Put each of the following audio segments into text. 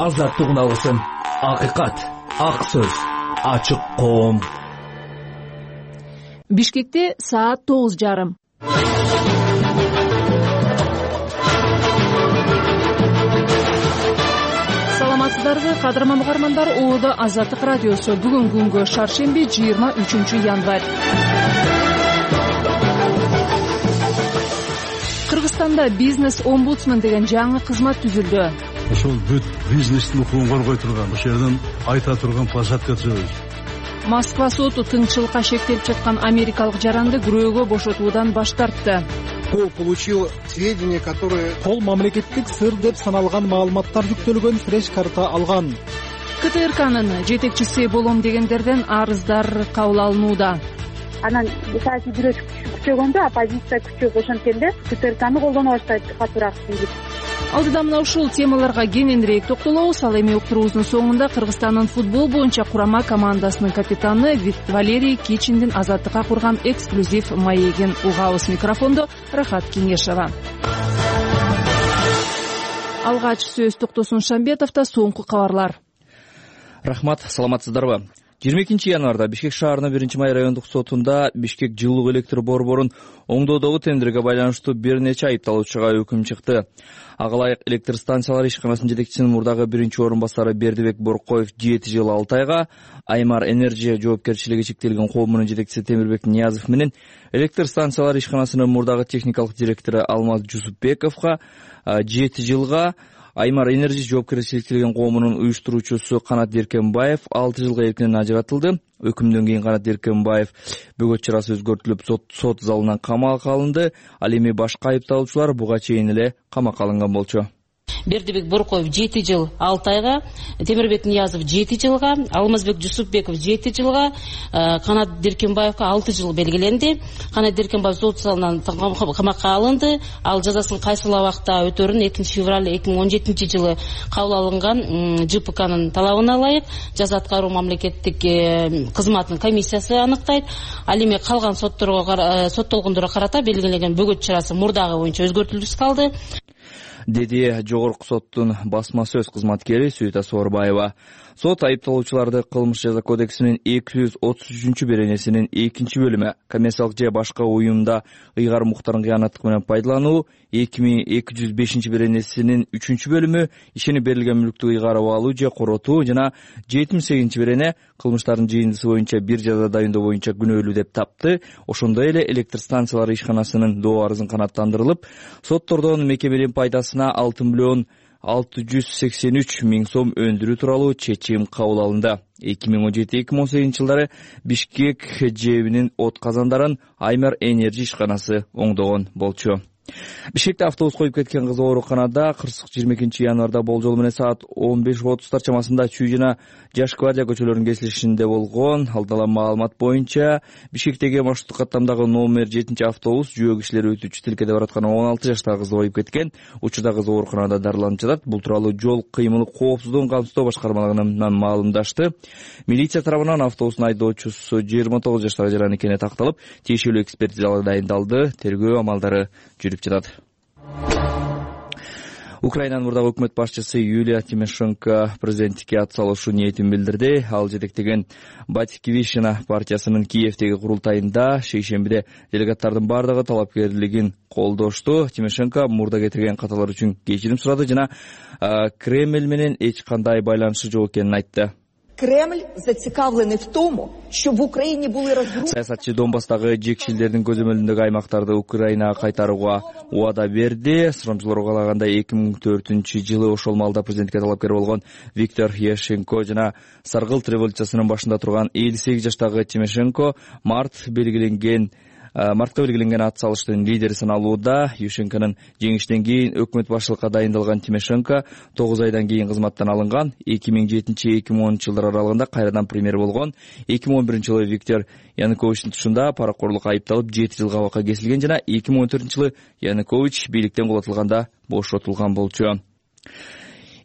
азаттык алсын. Акыйкат, ак сөз, ачык коом. Бишкекте саат 9:30. Саламатсыздарбы, кадырман угармандар? Оодо Азаттык радиосу. Бүгүн күнгө шаршемби 23 январь. Кыргызстанда бизнес-омбудсмен деген жаңы кызмат түзүлдү. Ошол бүт бизнестин укугун коргой турган, ошол жерден айта турган площадка түзөбүз. Москва соту тыңчылыкка шектелип жаткан америкалык жаранды күрөөгө бошотуудан баш тартты. Пол получил сведения, которые... Пол мамлекеттик сыр деп саналган маалыматтар жүктөлгөн флеш-карта алган. КТРКнын жетекчиси болом дегендерден арыздар кабыл алынууда. Анан саясий бирөө күчөгөндө оппозиция күчөп ошонткенде КТРКны колдоно баштайт катуураак дейт. Алдыда мына ушул темаларга кененирээк токтолобуз. Ал эми уктуруубуздун соңунда Кыргызстандын футбол боюнча курама командасынын капитаны Валерий Кичиндин Азаттыкка курган эксклюзив маегин угабыз. Микрофондо Рахат Кеңешова. Алгач сөз Токтосун Шамбетовдо соңку кабарлар. Рахмат, саламатсыздарбы? 22 январда Бишкек шаарынын 1-май райондук сотунда Бишкек жылуу электр борборун оңдоодогу тендерге байланыштуу бир нече айыпталуучуга өкүм чыкты. Ага ылайык электр станциялары ишканасынын жетекчисинин мурдагы орун басары Бердибек Боркоев 7 жыл 6 айга, Аймар Энерджи жоопкерчилиги чектелген коомунун жетекчиси Темирбек Ниязов менен электр станциялары ишканасынын мурдагы техникалык директору Алмаз Жусупбековго 7 жылга, Аймар Энерджи жоопкерчилиги чектелген коомунун уюштуруучусу Канат Деркенбаев 6 жылга эркинен ажыратылды. Өкүмдөн кийин Канат Деркенбаев бөгөт чарасы өзгөртүлүп сот залынан камакка алынды. Ал эми башка айыпталуучулар буга чейин эле камакка алынган болчу. Бердибек Боркоев 7 жыл 6 айга, Темирбек Ниязов 7 жылга, Алмазбек Жусупбеков 7 жылга, Канат Деркенбаевга 6 жыл белгиленди. Канат Деркенбаев сот залынан камакка алынды. Ал жазасын кайсыл убакта өтөрүн 2 февраль 2017 жылы кабыл алынган ЖПКнын талабына ылайык жаза аткаруу мамлекеттик кызматынын комиссиясы аныктайт. Ал эми калган соттолгондорго карата белгиленген бөгөт чарасы мурдагы боюнча өзгөртүлүп калды, деди жогорку соттун басма сөз кызматкери Сүйүта Соорбаева. Сот айыпталуучуларды кылмыш жаза кодексинин 233 беренесинин 2 бөлүмү коммерциялык же башка уюмда ыйгар муктарын кыянаттык менен пайдалануу, 2205 беренесинин 3 бөлүмү ишенип берилген мүлктү ыйгарып алуу же коротуу жана 78 берене кылмыштардын жыйындысы боюнча бир жаза дайындоо боюнча күнөөлүү деп тапты. Ошондой эле электр станциялары ишканасынын доо арызын канааттандырылып, соттордон мекеменин пайдасына 6,683 миң сом өндүрүү тууралуу чечим кабыл алынды. 2017-2018 жылдары Бишкек жэбинин от казандарын Аймар Энерджи ишканасы оңдогон болчу. Бишкекте автобус коюп кеткен кыз ооруканада кырсык 22 январда болжол менен саат 15:30 чамасында Чүй жана Жаш гвардия көчөлөрүнүн кесилишинде болгон. Алдалан маалымат боюнча Бишкектеги маршруттук каттамдагы номер 7 автобус жөө кишилер өтүүчү тилкеде бараткан 16 жаштагы кызды коюп кеткен. Учурда кыз ооруканада дарыланып жатат. Бул тууралуу жол кыймылы коопсуздугун камсыздоо башкармалыгынан маалымдашты. Милиция тарабынан автобустун айдоочусу 29 жаштагы жаран экени такталып, тиешелүү экспертизалар дайындалды. Тергөө амалдары жүрүп жатат. Украинанын мурдагы өкмөт башчысы Юлия Тимошенко президенттикке ат салышуу ниетин билдирди. Ал жетектеген Батькивщина партиясынын Киевдеги курултайында шейшембиде делегаттардын бардыгы талапкерлигин колдошту. Тимошенко мурда кетирген каталар үчүн кечирим сурады жана Кремль менен эч кандай байланышы жок экенин айтты. Кремль зацикавлений в тому, що в Україні були розгрузки. Саясатчы Донбасстагы жекшилдердин көзөмөлүндөгү аймактарды Украинага кайтарууга убада берди. Сурамчыларга калаганда 2004 жылы ошол маалда президентке талапкер болгон Виктор Ющенко жана Саргылт революциясынын башында турган 58 жаштагы Тимошенко мартка белгиленген ат салыштын лидери саналууда. Ющенконун жеңиштен кийин өкмөт башчылыкка дайындалган Тимошенко 9 айдан кийин кызматтан алынган. 2007-2010 жылдар аралыгында кайрадан премьер болгон. 2011 жылы Виктор Януковичтин тушунда паракорлук айыпталып 7 жыл кабакка кесилген жана 2014 жылы Янукович бийликтен кулатылганда бошотулган болчу.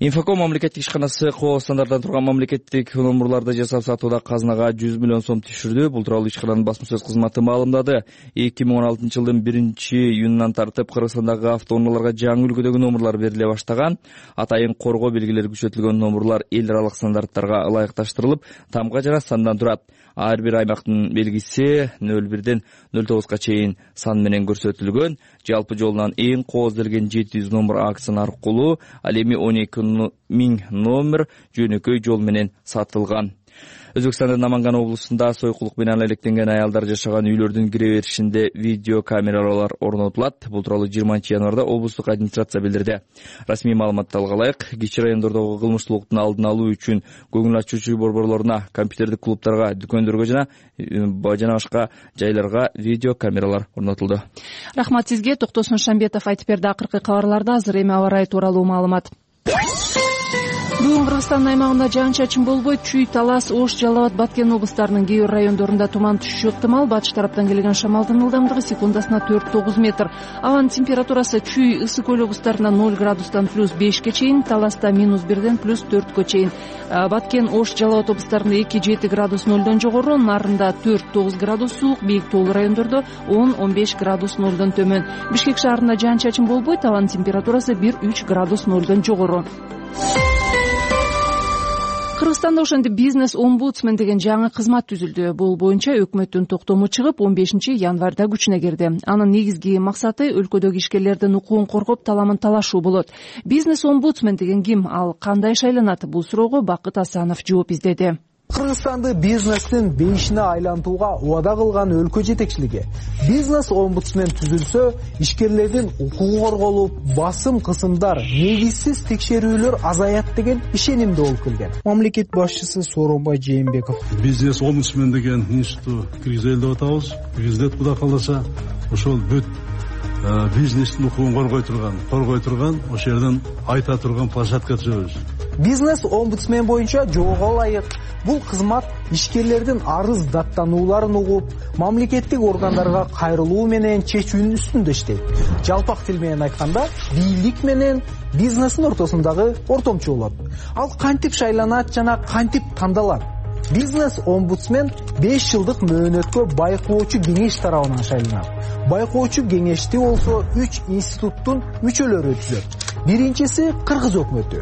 Инфоком мамлекеттик ишканасы коо стандарттан турган мамлекеттик номурларды жасап сатууда казынага 100 миллион сом түшүрдү. Бул тууралуу ишкананын басма сөз кызматы маалымдады. 2016-жылдын 1-июнунан тартып Кыргызстандагы автоунааларга жаңы үлгүдөгү номурлар бериле баштаган. Атайын коргоо белгилери күчөтүлгөн номурлар эл аралык стандарттарга ылайыкташтырылып, тамга жана сандан турат. Ар бир аймактын белгиси 01ден 09га чейин сан менен көрсөтүлгөн. Жалпы жолунан эң кооздолген 700 номер акция аркылуу ал эми 12 миң номер жөнөкөй жол менен сатылган. Өзбекстандын Наманган облусунда сойкулук менен алектенген аялдар жашаган үйлөрдүн кире беришинде видео камералар орнотулат. Бул тууралуу 20-январда облустук администрация билдирди. Расмий маалыматты алгалайык. Кичи райондордогу кылмыштуулуктун алдын алуу үчүн көңүл ачуучу борборлоруна, компьютердик клубдарга, дүкөндөргө жана башка жайларга видео камералар орнотулду. Рахмат сизге. Токтосун Шамбетов айтып берди. Акыркы кабарларда азыр эми аба ырайы тууралуу маалымат. Бүгүн Кыргызстандын аймагында жаан-чачын болбойт. Чүй, Талас, Ош, Жалал Абад, Баткен облустарынын кээ бир райондорунда туман түшүшү ыктымал. Батыш тараптан келген шамалдын ылдамдыгы секундасына 4-9 метр. Абанын температурасы Чүй, Ысык көл облустарында 0 градустан +5ке чейин, Таласта -1ден +4кө чейин. Баткен, Ош, Жалал Абад облустарында 2-7 градус 0дон жогору, Нарында 4-9 градус суук, бийик тоолуу райондордо 10-15 градус 0дон төмөн. Бишкек шаарында жаан-чачын болбойт. Абанын температурасы 1-3 градус 0дон жогору. Кыргызстанда ошентип бизнес-омбудсмен деген жаңы кызмат түзүлдү. Бул боюнча өкмөттүн токтому чыгып 15-январда күчүнө кирди. Анын негизги максаты өлкөдөгү ишкерлердин укугун коргоп, таламын талашуу болот. Бизнес-омбудсмен деген ким? Ал кандай шайланат? Бул суроого Бакыт Асанов жооп издеди. Кыргызстанды бизнестин бейишине айлантууга убада кылган өлкө жетекчилиги бизнес-омбудсмен түзүлсө, ишкерлердин укугу корголуп, басым кысымдар, негизсиз текшерүүлөр азаят деген ишенимде болуп келген. Мамлекет башчысы Сооронбай Жээнбеков бизнес-омбудсмен деген институту киргизели деп атабыз. Киргизет Кудай кааласа, ошол бүт бизнестин укугун коргой турган, ошол жерден айта турган площадка түзөбүз. Бизнес-омбудсмен боюнча жоого ылайык. Бул кызмат ишкерлердин арыз даттанууларын угуп, мамлекеттик органдарга кайрылуу менен чечүүнүн үстүндө иштейт. Жалпак тил менен айтканда, бийлик менен бизнестин ортосундагы ортомчу болот. Ал кантип шайланат жана кантип тандалат? Бизнес-омбудсмен 5 жылдык мөөнөткө байкоочу кеңеш тарабынан шайланат. Байкоочу кеңешти болсо 3 институттун мүчөлөрү түзөт. Биринчиси Кыргыз өкмөтү,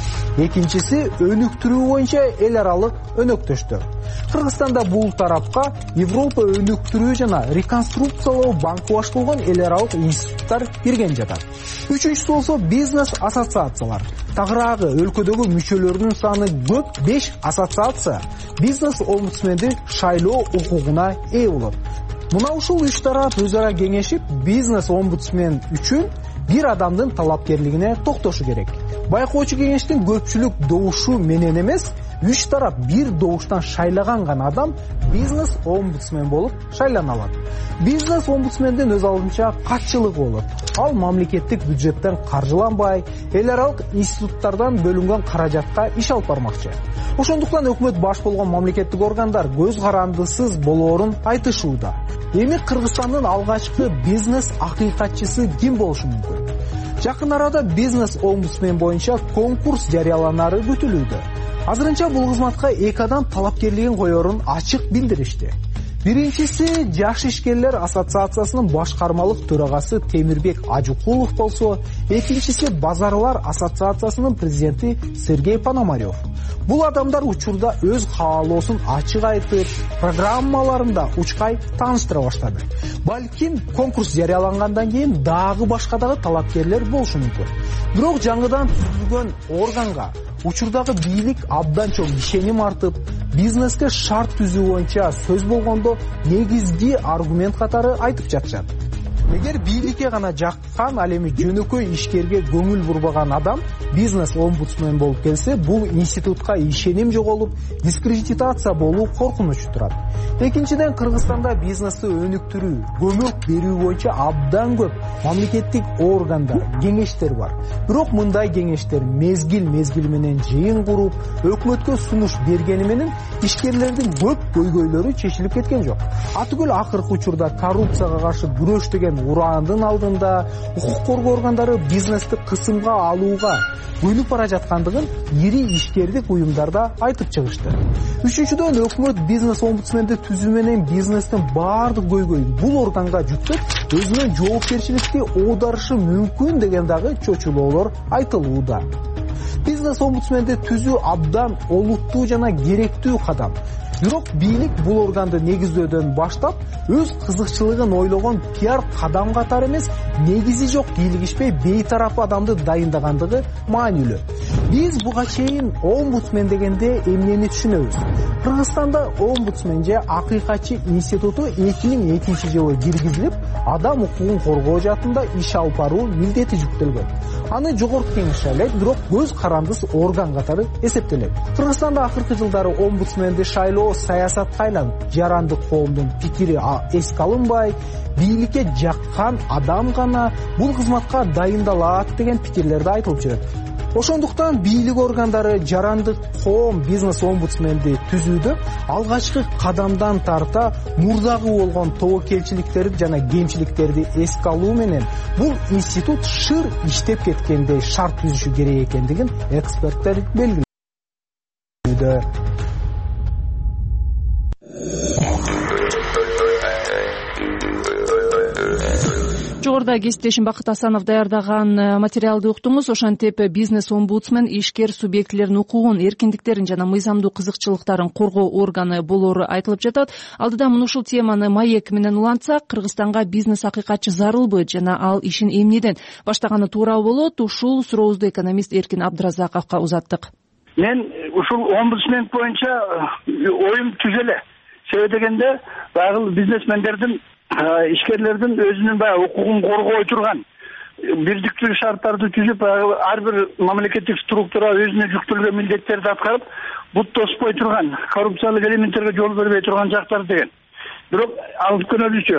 экинчиси өнүктүрүү боюнча эл аралык өнөктөштөр. Кыргызстанда бул тарапка Европа өнүктүрүү жана реконструкциялоо банкы баш болгон эл аралык институттар кирген жатат. Үчүнчүсү болсо бизнес ассоциациялар. Тагыраагы өлкөдөгү мүчөлөрүнүн саны көп 5 ассоциация бизнес-омбудсменди шайлоо укугуна ээ болот. Мына ушул 3 тарап өз ара кеңешип, бизнес-омбудсмен үчүн бир адамдын талапкерлигине токтошу керек. Байкоочу кеңештин көпчүлүк добушу менен эмес, 3 тарап бир добуштан шайлаган гана адам бизнес-омбудсмен болуп шайлана алат. Бизнес-омбудсмендин өз алдынча катчылыгы болот. Ал мамлекеттик бюджеттен каржыланбай, эл аралык институттардан бөлүнгөн каражатка иш алып бармакчы. Ошондуктан өкмөт баш болгон мамлекеттик органдар көз карандысыз болоорун айтышууда. Эми Кыргызстандын алгачкы бизнес акыйкатчысы ким болушу мүмкүн? Жакын арада бизнес-омбудсмен боюнча конкурс жарыяланары күтүлүүдө. Азырынча бул кызматка 2 адам талапкерлигин коерун ачык билдиришти. Биринчиси Жаш ишкерлер ассоциациясынын башкармалык төрагасы Темирбек Ажукулов болсо, экинчиси Базарлар ассоциациясынын президенти Сергей Пономарев. Бул адамдар учурда өз каалоосун ачык айтып, программаларында учкай тааныштыра баштады. Балким конкурс жарыялангандан кийин дагы башка талапкерлер болушу мүмкүн. Бирок жаңыдан түзүлгөн органга учурдагы бийлик абдан чоң ишеним артып, бизнеске шарт түзүү боюнча сөз болгондо негизги аргумент катары айтып жатышат. Эгер бийликке гана жаккан, ал эми жөнөкөй ишкерге көңүл бурбаган адам бизнес-омбудсмен болуп келсе, бул институтка ишеним жоголуп, дискредитация болуу коркунучу турат. Экинчиден, Кыргызстанда бизнести өнүктүрүү, көмөк берүү боюнча абдан көп мамлекеттик органдар, кеңештер бар. Бирок мындай кеңештер мезгил менен жыйын куруп, өкмөткө сунуш бергени менен ишкерлердин көп көйгөйлөрү чечилип кеткен жок. Атүгүл акыркы учурда коррупцияга каршы күрөш деген ураандын алдында укук коргоо органдары бизнести кысымга алууга көнүп бара жаткандыгын ири ишкердик уюмдарда айтып чыгышты. Үчүнчүдөн, өкмөт бизнес омбудсменди түзүү менен бизнестин баардык көйгөйүн бул органга жүктөп, өзүнүн жоопкерчиликти оодарышы мүмкүн деген дагы чочулоолор айтылууда. Бизнес омбудсменди түзүү абдан олуттуу жана керектүү кадам. Бирок бийлик бул органды негиздөөдөн баштап, өз кызыкчылыгын ойлогон пиар кадам катары эмес, негизи жок кийлигишпей бейтарап адамды дайындагандыгы маанилүү. Биз буга чейин омбудсмен дегенде эмнени түшүнөбүз? Кыргызстанда омбудсмен же акыйкатчы институту 2002-жылы киргизилип, адам укугун коргоо жаатында иш алып баруу милдети жүктөлгөн. Аны жогорку кеңеш шайлайт, бирок көз карандыс орган катары эсептелет. Кыргызстанда акыркы жылдары омбудсменди шайлоо саясатка айланып, жарандык коомдун пикири эске алынбай, бийликке жаккан адам гана бул кызматка дайындалат деген пикирлерди айтылып жүрөт. Ошондуктан бийлик органдары жарандык коом бизнес омбудсменди түзүүдө алгачкы кадамдан тарта мурдагы болгон тобокелчиликтерди жана кемчиликтерди эске алуу менен бул институт шыр иштеп кеткендей шарт түзүшү керек экендигин эксперттер белгилеүүдө. Жогоруда кесиптешим Бакыт Асанов даярдаган материалды уктуңуз. Ошентип бизнес омбудсмен ишкер субъектилердин укугун, эркиндиктерин жана мыйзамдуу кызыкчылыктарын коргоо органы болоору айтылып жатат. Алдыда мына ушул теманы маек менен улантсак, Кыргызстанга бизнес акыйкатчы зарылбы жана ал ишин эмнеден баштаганы туура болот? Ушул сурообузду экономист Эркин Абдыразаковго узаттык. Мен ушул омбудсмен боюнча оюм түз эле. Себеби дегенде багыл бизнесмендердин, ишкерлердин өзүнүн баягы укугун коргой турган бирдиктүү шарттарды түзүп, ар бир мамлекеттик структура өзүнө жүктөлгөн милдеттерди аткарып, бут тоспой турган, коррупциялык элементтерге жол бербей турган жактар деген. Бирок ал көнөлүүчү.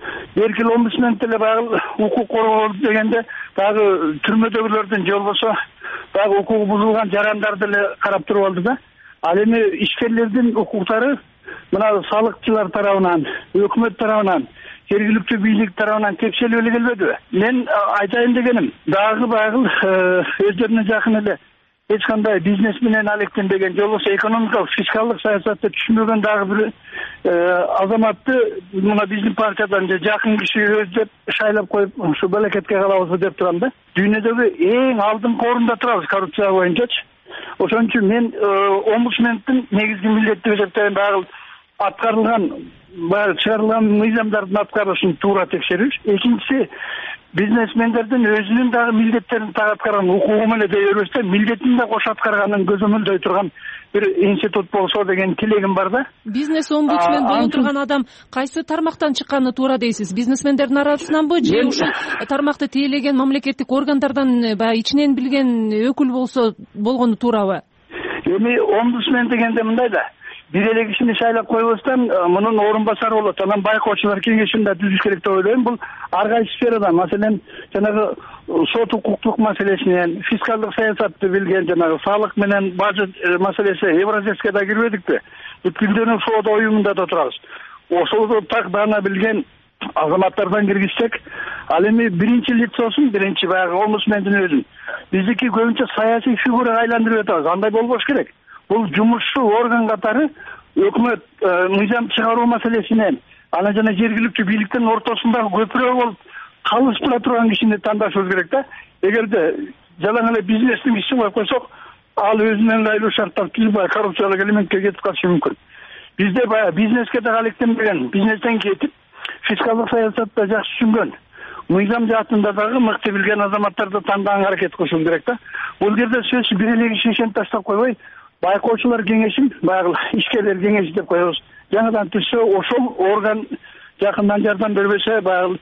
Эркин омбудсмен деле баягы укук коргоо дегенде баягы түрмөдөгүлөрдүн же болбосо баягы укугу бузулган жарандарды эле карап туруп алды да. Ал эми ишкерлердин укуктары мына салыкчылар тарабынан, өкмөт тарабынан, жергиликтүү бийлик тарабынан текшелип эле келбедиби? Мен айтайын дегеним, дагы баягы өздөрүнө жакын эле эч кандай бизнес менен алектенбеген, же болбосо экономикалык, фискалдык саясатты түшүнбөгөн дагы бир азаматты мына биздин партиядан же жакын киши өздөп шайлап коюп, ушу балекетке калабыз деп турам да. Дүйнөдөгү эң алдыңкы орунда турабыз коррупция боюнчачы. Ошон үчүн мен омбудсмендин негизги милдети деп эсептейм, баягы аткарылган, баягы чыгарылган мыйзамдардын аткарылышын туура текшерүү. Экинчиси, бизнесмендердин өзүнүн дагы милдеттерин так аткарган, укугу менен дей бербестен милдетин да кош аткарганын көзөмөлдөй турган бир институт болсо деген тилегим бар да. Бизнес омбудсмен боло турган адам кайсы тармактан чыкканы туура дейсиз? Бизнесмендердин арасынанбы же ушул тармакты тейлеген мамлекеттик органдардан баягы ичинен билген өкүл болсо болгону туурабы? Эми омбудсмен дегенде мындай да, бир эле кишини шайлап койбостон мунун орун басары болот. Анан байкоочулар кеңешин да түзүш керек деп ойлойм. Бул ар кайсы сферада, маселен, жанагы сот укуктук маселесинен, фискалдык саясатты билген, жанагы салык менен бажы маселеси Евразеске да кирбедикпи? Бүткүлдөнүн соода уюмунда да турабыз. Ошол так даана билген азаматтардан киргизсек, ал эми биринчи лицосун, биринчи баягы омбудсмендин өзүн биздики көбүнчө саясий фигурага айландырып атабыз. Андай болбош керек. Бул жумушчу орган катары өкмөт мыйзам чыгаруу маселесинен, анан жана жергиликтүү бийликтин ортосундагы көпүрө болуп калыштыра турган кишини тандашыбыз керек да. Эгерде жалаң эле бизнестин кишисин коюп койсок, ал өзүнөн айлуу шарттар түзүп, коррупциялык элементке кетип калышы мүмкүн. Бизде баягы бизнеске да алектенбеген, бизнестен кетип, фискалдык саясатты жакшы түшүнгөн, мыйзам жаатында дагы мыкты билген азаматтарды тандаган аракет кылышыбыз керек да. Бул жерде сөзсүз бир эле киши ишенип таштап койбой, байкоочулар кеңешин, баягы ишкерлер кеңеши деп коебуз. Жаңадан түшсө, ошол орган жакындан жардам бербесе, баягы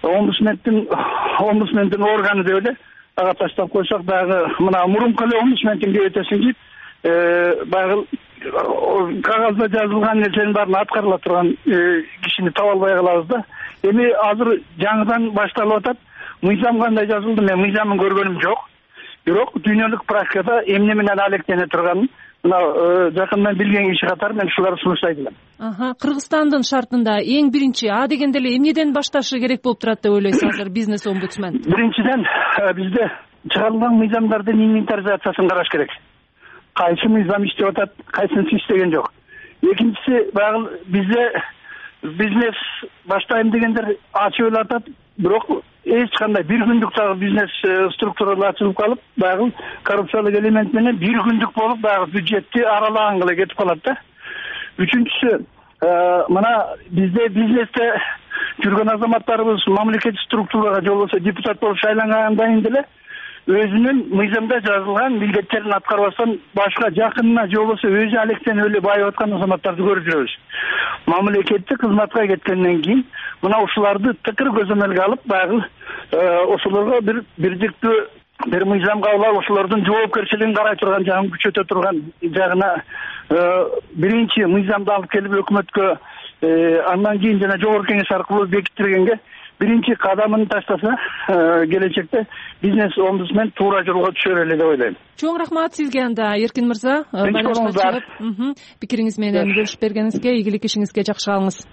омбудсмендин органы деп эле ага таштап койсок, дагы мына мурунку эле омбудсмендин кебетесин кийип, баягы кагазда жазылган нерсенин баарын аткарыла турган кишини таба албай калабыз да. Эми азыр жаңыдан башталып атат. Мыйзам кандай жазылды, мен мыйзамын көргөнүм жок. Бирок дүйнөлүк практикада эмне менен алектене турганын мына жакындан билген киши катары мен ушуларды сунуштайт элем. Кыргызстандын шартында эң биринчи А дегенде эле эмнеден башташы керек болуп турат деп ойлойсуз азыр бизнес омбудсмен? Биринчиден бизде чыгарылган мыйзамдардын инвентаризациясын караш керек. Кайсы мыйзам иштеп атат, кайсынысы иштеген жок. Экинчиси баягы бизде бизнес баштайм дегендер ачып эле атат, бирок эч кандай бир күндүк дагы бизнес структуралар ачылып калып, баягы коррупциялык элемент менен бир күндүк болуп, баягы бюджетти аралаган эле кетип калат да. Үчүнчүсү, мына бизде бизнесте жүргөн азаматтарыбыз мамлекеттик структурага же болбосо депутат болуп шайлангандан кийин деле өзүнүн мыйзамда жазылган милдеттерин аткарбастан башка жакынына же болбосо өзү алектенип эле байып аткан азаматтарды көрүп жүрөбүз. Мамлекеттик кызматка кеткенден кийин мына ушуларды тыкыр көзөмөлгө алып, баягы ошолорго бирдиктүү бир мыйзам кабыл алып, ошолордун жоопкерчилигин карай турган жагын күчөтө турган жагына биринчи мыйзамды алып келип өкмөткө, андан кийин жана жогорку кеңеш аркылуу бекиттиргенге биринчи кадамын таштаса, келечекте бизнес омбудсмен туура жолго түшөр эле деп ойлойм. Чоң рахмат сизге анда, Эркин мырза. Пикириңиз менен бөлүшүп бергениңизге, ийгилик ишиңизге жакшы калыңыз.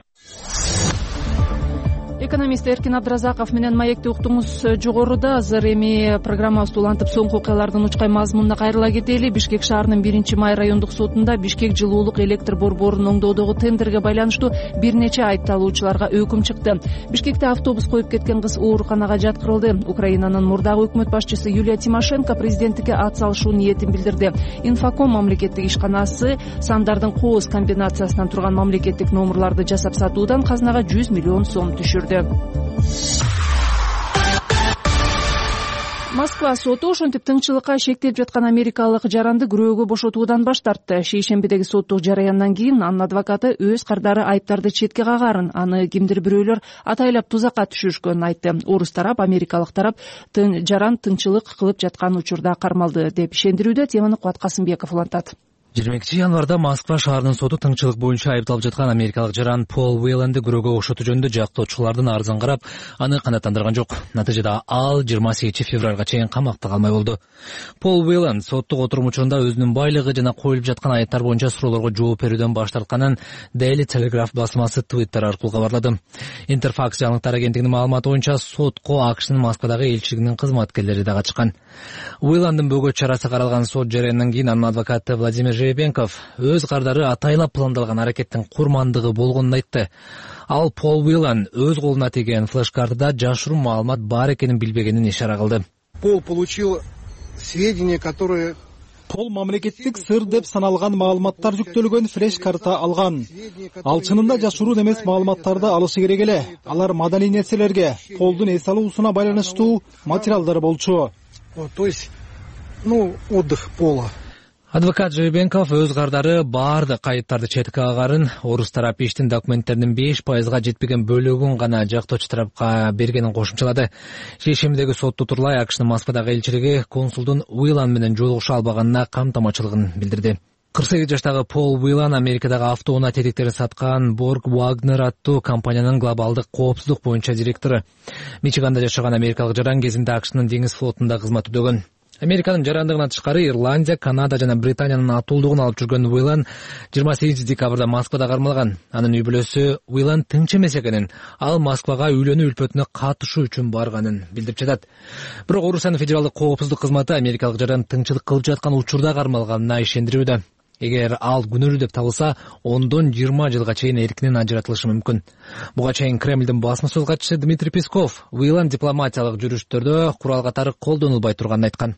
Экономист Эркин Абдыразаков менен маекти уктуңуз. Жогоруда азыр эми программабызды улантып соңку окуялардын учкай мазмунуна кайрыла кетели. Бишкек шаарынын 1-май райондук сотунда Бишкек жылуулук электр борборун оңдоодогу тендерге байланыштуу бир нече айыпталуучуларга өкүм чыкты. Бишкекте автобус коюп кеткен кыз ооруканага жаткырылды. Украинанын мурдагы өкмөт башчысы Юлия Тимошенко президенттикке ат салышуу ниетин билдирди. Инфоком мамлекеттик ишканасы сандардын кооз комбинациясынан турган мамлекеттик номурларды жасап сатуудан казынага 100 миллион сом түшүрдү. Москва соту ошентип тыңчылыкка шектеп жаткан америкалык жаранды күрөөгө бошотуудан баш тартты. Шейшембидеги соттук жараяндан кийин анын адвокаты өз кардары айыптарды четке кагарын, аны кимдир бирөөлөр атайлап тузакка түшүрүшкөнүн айтты. Орус тарап, америкалык тарап жаран тыңчылык кылып жаткан учурда кармалды деп ишендирүүдө. Теманы Кубат Касымбеков улантат. 22-январда Москва шаарынын соту тыңчылык боюнча айыпталып жаткан америкалык жаран Пол Уэйланды күрөөгө бошотуу жөнүндө жактоочулардын арызын карап, аны канааттандырган жок. Натыйжада ал 28 февралга чейин камакта калмай болду. Пол Уэйланд соттук отурум учурунда өзүнүн байлыгы жана коюлуп жаткан айыптар боюнча суроолорго жооп берүүдөн баш тартканын Daily Telegraph басмасы Twitter аркылуу кабарлады. Интерфакс жаңылыктар агенттигинин маалыматы боюнча сотко АКШнын Москвадагы элчилигинин кызматкерлери да катышкан. Уэйландын бөгөт чарасы каралган сот жарыяндан кийин анын адвокаты Владимир Жеребенков өз кардары атайлап пландалган аракеттин курмандыгы болгонун айтты. Ал Пол Уэйланд өз колуна тийген флеш-картада жашыруун маалымат бар экенин билбегенин ишара кылды. Пол получил сведения, которые Пол мамлекеттик сыр деп саналган маалыматтар жүктөлгөн флеш-карта алган. Ал чынында жашыруун эмес маалыматтарды алышы керек эле. Алар маданий нерселерге, Полдун эс алуусуна байланыштуу материалдар болчу. То есть, отдых Пола. Адвокат Жеребенков өз кардары баардык айыптарды четке кагарын, орус тарап иштин документтеринин 5%га жетпеген бөлүгүн гана жактоочу тарапка бергенин кошумчалады. Шейшембидеги сотто турлай АКШнын Москвадагы элчилиги консулдун Уэйланд менен жолугуша албаганына камтамачылыгын билдирди. 48 жаштагы Пол Уэйланд Америкадагы автоунаа тетиктерин саткан Borg Wagner аттуу компаниянын глобалдык коопсуздук боюнча директору. Мичиганда жашаган америкалык жаран кезинде АКШнын деңиз флотунда кызмат өтөгөн. Американын жарандыгынан тышкары Ирландия, Канада жана Британиянын атуулдугун алып жүргөн Уэйланд 28 декабрда Москвада кармалган. Анын үй бүлөсү Уэйланд тынч эмес экенин, ал Москвага үйлөнүү үлпөтүнө катышуу үчүн барганын билдирип жатат. Бирок Орусиянын федералдык коопсуздук кызматы америкалык жаран тыңчылык кылып жаткан учурда кармалганына ишендирүүдө. Эгер ал күнөөлүү деп табылса, 10-20 жылга чейин эркинен ажыратылышы мүмкүн. Буга чейин Кремлдин басма сөз катчысы Дмитрий Песков Уэйланд дипломатиялык жүрүштөрдө курал катары колдонулбай турганын айткан.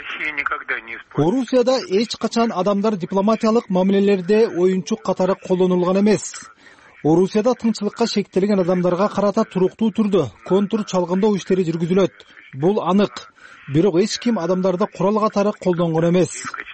Орусияда эч качан адамдар дипломатиялык мамилелерде оюнчук катары колдонулган эмес. Орусияда тынчылыкка шектелген адамдарга карата туруктуу түрдө контур чалгындоо иштери жүргүзүлөт. Бул анык. Бирок эч ким адамдарды курал катары колдонгон эмес.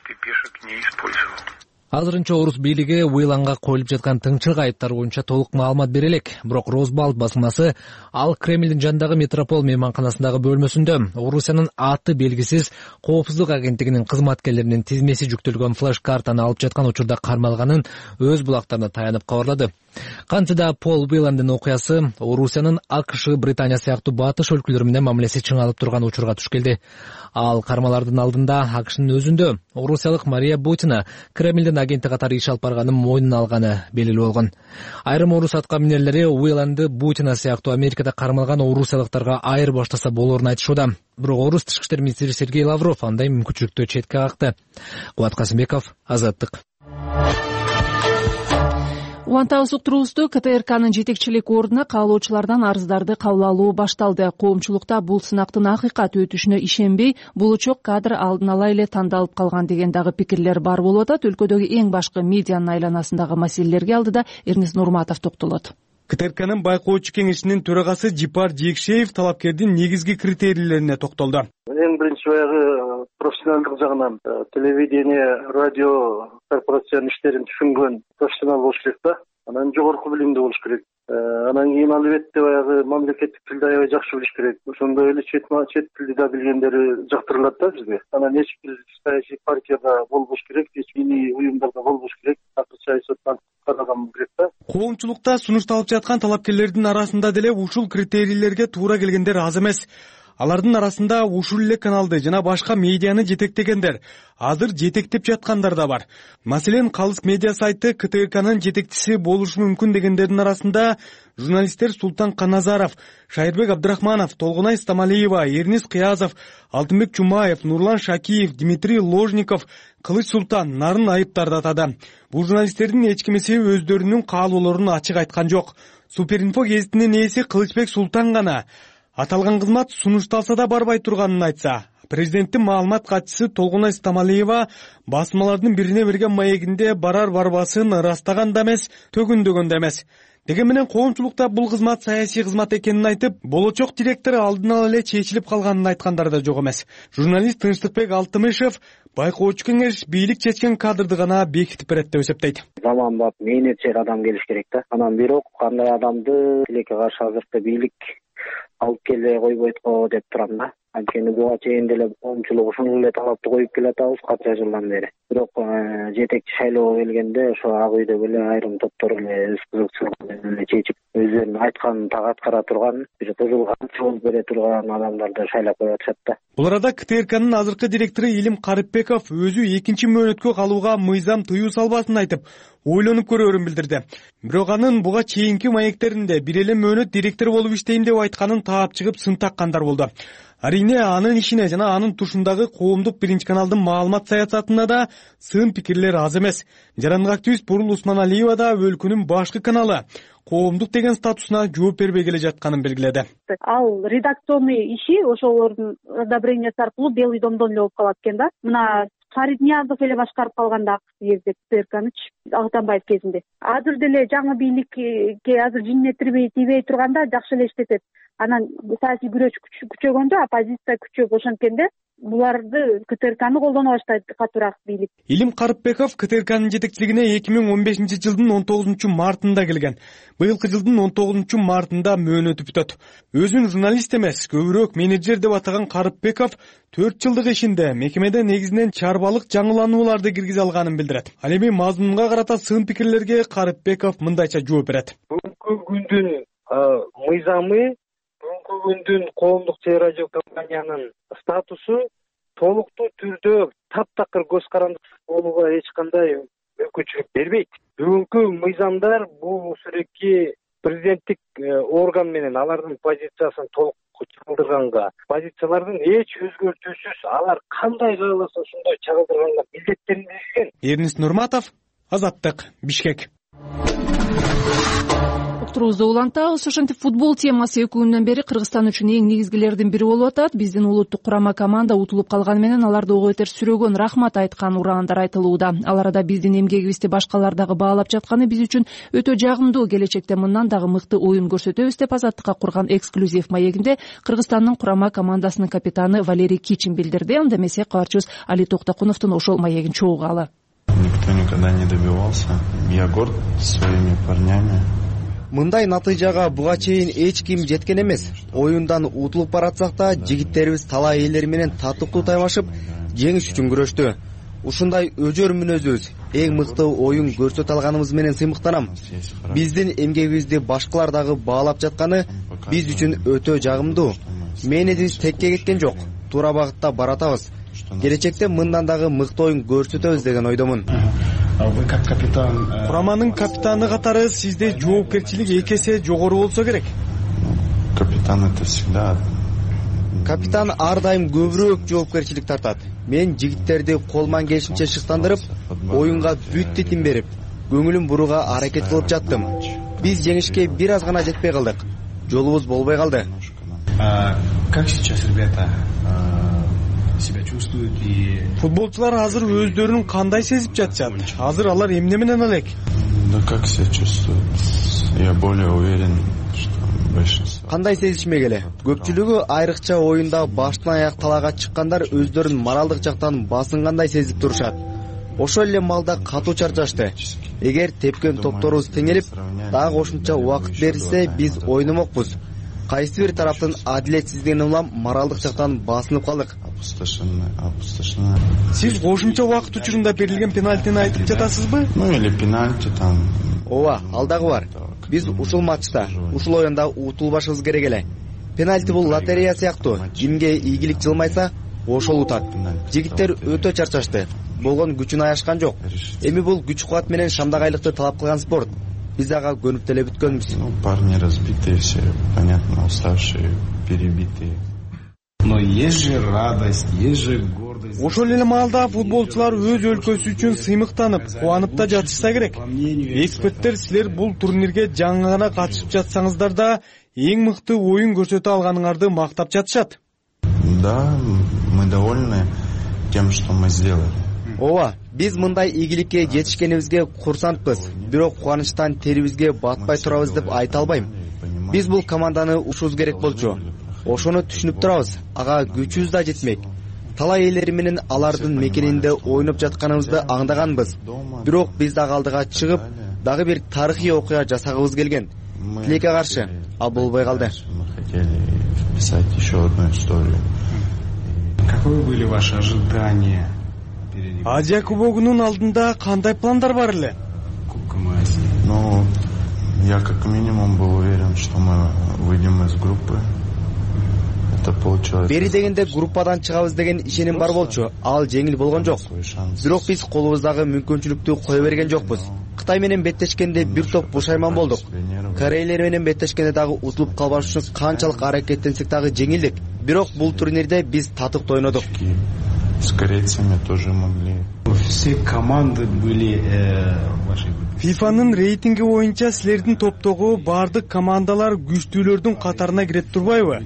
Азырынча орус бийлиги Уэйландга коюлуп жаткан тыңчылык айыптары боюнча толук маалымат бере элек. Бирок Росбалт басмасы ал Кремлдин жанындагы Метрополь мейманканасындагы бөлмөсүндө Орусиянын аты белгисиз коопсуздук агенттигинин кызматкерлеринин тизмеси жүктөлгөн флеш-картаны алып жаткан учурда кармалганын өз булактарына таянып кабарлады. Кантида Пол Уэйландын окуясы Орусиянын АКШ, Британия сыяктуу батыш өлкөлөрү менен мамилеси чыңалып турган учурга туш келди. Ал кармалардын алдында АКШнын өзүндө орусиялык Мария Бутина Кремлдин агенти катары иш алып барганын мойнуна алганы белгилүү болгон. Айрым орус аткаминерлери Уэланды Бутина сыяктуу Америкада кармалган орусиялыктарга айырбаштаса болоорун айтышууда. Бирок орус тышкы иштер министри Сергей Лавров андай мүмкүнчүлүктү четке какты. Кубат Касымбеков, Азаттык. Убантабыз уктуруубузду КТРКнын жетекчилик ордуна каалоочулардан арыздарды кабыл алуу башталды. Коомчулукта бул сынактын акыйкат өтүшүнө ишенбей, булучок кадр алдын ала эле тандалып калган деген дагы пикирлер бар болуп атат. Өлкөдөгү эң башкы медианын айланасындагы маселелерге алдыда Эрнест Нурматов токтолот. КТРКнын байкоочу кеңешинин төрагасы Жипар Жекшеев талапкердин негизги критерийлерине токтолду. Эң биринчи баягы профессионалдык жагынан телевидение, радио корпорациянын иштерин түшүнгөн профессионал болуш керек да. Анан жогорку билимдүү болуш керек. Анан кийин албетте баягы мамлекеттик тилди аябай жакшы билиш керек. Ошондой эле чет тилди да билгендери жактырылат да бизге. Анан эч бир саясий партияда болбош керек, эч диний уюмдарда болбош керек. Акыркы саясаттан караган керек да. Коомчулукта сунушталып жаткан талапкерлердин арасында деле ушул критерийлерге туура келгендер аз эмес. Алардын арасында ушул эле каналды жана башка медианы жетектегендер, азыр жетектеп жаткандар да бар. Маселен, Калыс медиа сайты КТРКнын жетекчиси болушу мүмкүн дегендердин арасында журналисттер Султан Каназаров, Шайырбек Абдрахманов, Толгунай Стамалиева, Эрнис Кыязов, Алтынбек Чумаев, Нурлан Шакиев, Дмитрий Ложников, Кылыч Султан нарын айыптарды атады. Бул журналисттердин эч кимиси өздөрүнүн каалоолорун ачык айткан жок. Суперинфо гезитинин ээси Кылычбек Султан гана аталган кызмат сунушталса да барбай турганын айтса, президенттин маалымат катчысы Толгунай Стамалиева басмалардын бирине берген маегинде барар-барбасын ырастаган да эмес, төгүндөгөн да эмес. Деген менен коомчулукта бул кызмат саясий кызмат экенин айтып, болочок директор алдын ала эле чечилип калганын айткандар да жок эмес. Журналист Тынчтыкбек Алтымышев байкоочу кеңеш бийлик чечкен кадрды гана бекитип берет деп эсептейт. Заманбап мээнетчил адам келиш керек да. Анан бирок кандай адамды тилекке каршы азыркы бийлик алып келе койбойт го деп турам да. Анткени буга чейин деле коомчулук ушул эле талапты коюп келатабыз канча жылдан бери. Бирок жетекчи шайлоого келгенде ошо ак үйдө эле айрым топтор эле өз кызыкчылыгын эле чечип, өздөрүнүн айтканын так аткара турган, бир кызылган жол бере турган адамдарды шайлап коюп атышат да. Бул арада КТРКнын азыркы директору Илим Карыпбеков өзү экинчи мөөнөткө калууга мыйзам тыюу салбасын айтып, ойлонуп көрөрүн билдирди. Бирок анын буга чейинки маектеринде бир эле мөөнөт директор болуп иштейм деп айтканын таап чыгып сын таккандар болду. Арине анын ишине жана анын тушундагы коомдук биринчи каналдын маалымат саясатына да сын пикирлер аз эмес. Жарандык активист Бурул Усманалиева да өлкөнүн башкы каналы коомдук деген статусуна жооп бербей келе жатканын белгиледи. Ал редакционный иши ошолордун одобрениясы аркылуу Белый домдон эле болуп калат экен да. Мына Фарид Ниязов эле башкарып калганда акыркы кезде КТРКнычы Алтанбаев кезинде. Азыр деле жаңы бийликке азыр жинне тийбей турганда жакшы эле иштетет. Анан саясий күрөш күчөгөндө, оппозиция күчөп ошенткенде буларды КТРКны колдоно баштайт катуураак бийлик. Илим Карыпбеков КТРКнын жетекчилигине 2015-жылдын 19-мартында келген. Быйылкы жылдын 19-мартында мөөнөтү бүтөт. Өзүн журналист эмес, көбүрөөк менеджер деп атаган Карыпбеков 4 жылдык ишинде мекемеде негизинен чарбалык жаңыланууларды киргизе алганын билдирет. Ал эми мазмунга карата сын пикирлерге Карыпбеков мындайча жооп берет. Бүгүнкү күндүн мыйзамы, бүгүнкү күндүн коомдук телерадио компаниянын статусу толуктуу түрдө таптакыр көз карандыксыз болууга эч кандай мүмкүнчүлүк бербейт. Бүгүнкү мыйзамдар бул суретки президенттик орган менен алардын позициясын толук чагылдырганга, позициялардын эч өзгөртүүсүз алар кандай кааласа ошондой чагылдырганга милдеттенилген. Эрнест Нурматов, Азаттык, Бишкек. Уктуруубузду улантабыз. Ошентип футбол темасы 2 күндөн бери Кыргызстан үчүн эң негизгилердин бири болуп атат. Биздин улуттук курама команда утулуп калганы менен аларды ого бетер сүрөгөн рахмат айткан ураандар айтылууда. Ал арада биздин эмгегибизди башкалар дагы баалап жатканы биз үчүн өтө жагымдуу. Келечекте мындан дагы мыкты оюн көрсөтөбүз деп Азаттыкка курган эксклюзив маегинде Кыргызстандын курама командасынын капитаны Валерий Кичин билдирди. Анда эмесе кабарчыбыз Али Токтокуновдун ошол маегин чогугалы. Никто никогда не добивался. Я горд своими парнями. Мындай натыйжага буга чейин эч ким жеткен эмес. Оюндан утулуп баратсак да жигиттерибиз талай элдер менен татыктуу таймашып, жеңиш үчүн күрөштү. Ушундай өжөр мүнөзүбүз, эң мыкты оюн көрсөтө алганыбыз менен сыймыктанам. Биздин эмгегибизди башкалар дагы баалап жатканы биз үчүн өтө жагымдуу. Мээнетибиз текке кеткен жок. Туура багытта баратабыз. келечекте мындан дагы мыкты оюн көрсөтөбүз деген ойдомун. Вы как капитан... Кураманын капитаны катары сизде жоопкерчилик эки эсе жогору болсо керек. Капитан это всегда... Капитан ар дайым көбүрөөк жоопкерчилик тартат. Мен жигиттерди колман келишинче шыктандырып, оюнга бүт титим берип, көңүлүн бурууга аракет кылып жаттым. Биз жеңишке бир аз гана жетпей калдык. Жолубуз болбой калды. Как сейчас ребята себя чувствуют и... Футболчулар азыр өздөрүн кандай сезип жатышат? Азыр алар эмне менен элек? Да как себя чувствуют? Я более уверен, что большинство... Кандай сезишмек эле? Көпчүлүгү айрыкча оюнда баштан аяк талаага чыккандар өздөрүн моралдык жактан басынгандай сезип турушат. Ошол эле маалда катуу чарчашты. Эгер тепкен топторубуз теңелип, дагы кошумча убакыт берилсе, биз ойномокпуз. Кайсы бир тараптын адилетсиздигине улам моралдык жактан басынып калдык. Сиз кошумча убакыт учурунда берилген пенальтини айтып жатасызбы? Ну или пенальти там. Ооба, ал дагы бар. Биз ушул матчта, ушул оюнда утулбашыбыз керек эле. Пенальти бул лотерея сыяктуу. Кимге ийгилик жылмайса, ошол утат. Жигиттер өтө чарчашты. Болгон күчүн аяшкан жок. Эми бул күч кубат менен шамдагайлыкты талап кылган спорт. Биз ага көнүп деле бүткөнбүз. Ну, парни разбитые все, понятно, уставшие, перебитые. Но есть же радость, есть же гордость. Ошол эле маалда футболчулар өз өлкөсү үчүн сыймыктанып, кубанып да жатышса керек. Эксперттер силер бул турнирге жаңы гана катышып жатсаңыздар да эң мыкты оюн көрсөтө алганыңарды мактап жатышат. Да, мы довольны тем, что мы сделали. Ооба, биз мындай ийгиликке жетишкенибизге курсантпыз. Бирок кубанычтан терибизге батпай турабыз деп айта албайм. Биз бул команданы ушубуз керек болчу. Ошону түшүнүп турабыз. Ага күчүбүз да жетмек. Талай элдер менен алардын мекенинде ойноп жатканыбызды аңдаганбыз. Бирок биз дагы алдыга чыгып, дагы бир тарыхый окуя жасагыбыз келген. Тилекке каршы, ал болбой калды. Хотели писать еще одну историю. Каковы были ваши ожидания? Азия кубогунун алдында кандай пландар бар эле? Ну, я как минимум был уверен, что мы выйдем из группы. Это полчаса. Бери дегенде группадан чыгабыз деген ишеним бар болчу. Ал жеңил болгон жок. Бирок биз колубуздагы мүмкүнчүлүктү кое берген жокпуз. Кытай менен беттешкенде бир топ бушайман болдук. Корейлер менен беттешкенде дагы утулуп калбаш үчүн канчалык аракеттенсек дагы жеңилдик. Бирок бул турнирде биз татык ойнодук. С корейцами тоже могли. Все команды были вашей. ФИФАнын рейтинги боюнча силердин топтогу бардык командалар күчтүүлөрдүн катарына кире турбайбы?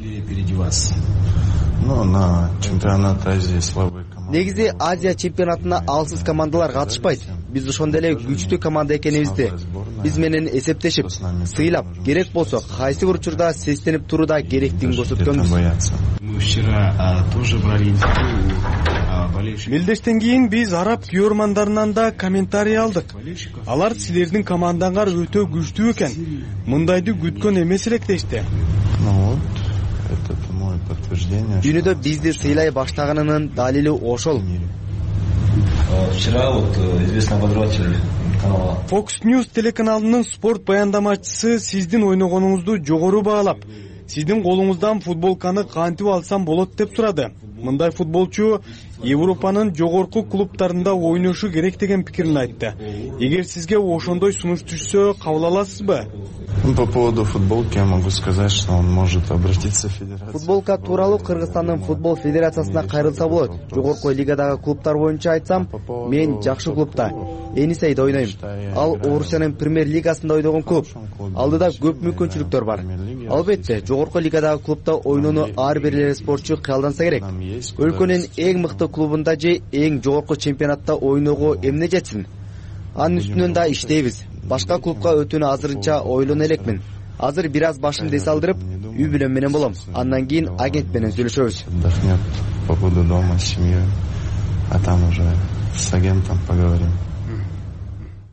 Ну, на чемпионат Азии слабые команды. Негизи Азия чемпионатына алсыз командалар катышпайт. Биз ошондой эле күчтүү команда экенибизди биз менен эсептешип, сыйлап, керек болсо кайсы бир учурда сестенип турууда керектигин көрсөткөнбүз. Мы вчера тоже брали интервью. Мелдештен кийин биз араб күйөрмандарынан да комментарий алдык. Алар силердин командаңар өтө күчтүү экен. Мындайды күткөн эмес элек дешти. Ну вот, это мое подтверждение. Дүйнөдө бизди сыйлай баштаганынын далили ошол. Вчера вот известный обозреватель канала Fox News телеканалынын спорт баяндамачысы сиздин ойногонуңузду жогору баалап, сиздин колуңуздан футболканы кантип алсам болот деп сурады. Мындай футболчу Европанын жогорку клубтарында ойношу керек деген пикирин айтты. Эгер сизге ошондой сунуш түшсө, кабыл аласызбы? По поводу футболки я могу сказать, что он может обратиться в федерацию. Футболка тууралуу Кыргызстандын футбол федерациясына кайрылса болот. Жогорку лигадагы клубтар боюнча айтсам, мен жакшы клубта, Енисейде ойнойм. Ал Орусиянын премьер лигасында ойногон клуб. Алдыда көп мүмкүнчүлүктөр бар. Албетте, жогорку лигадагы клубта ойноону ар бир эле спортчу кыялданса керек. Өлкөнүн эң мыкты клубунда же эң жогорку чемпионатта ойноого эмне жетсин? Анын үстүнөн да иштейбиз. Башка клубка өтүүнү азырынча ойлоно элекмин. Азыр бир аз башымды эс алдырып, үй бүлөм менен болом. Андан кийин агент менен сүйлөшөбүз. Отдохнет, побуду дома с семьей, а там уже с агентом поговорим.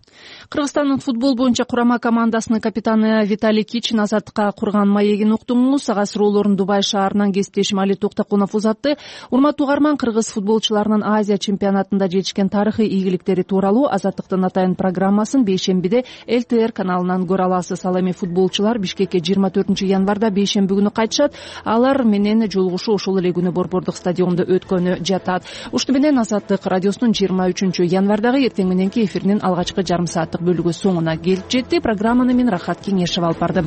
Кыргызстандын футбол боюнча курама командасынын капитаны Виталий Кичин азаттыкка курган маегин уктуңуз. Ага суроолорун Дубай шаарынан кесиптешим Али Токтокунов узатты. Урматтуу угарман, кыргыз футболчуларынын Азия чемпионатында жетишкен тарыхый ийгиликтери тууралуу Азаттыктын атайын программасын бейшембиде ЛТР каналынан көрө аласыз. Ал эми футболчулар Бишкекке 24 январда бейшемби күнү кайтышат. Алар менен жолугушуу ошол эле күнү Борбордук стадиондо өткөнү жатат. Ушуну менен Азаттык радиосунун 23 январдагы эртең мененки эфиринин алгачкы жарым сааттык бөлүгү соңуна келип жетти. Программаны мен Рахат Кеңешева алып бардым.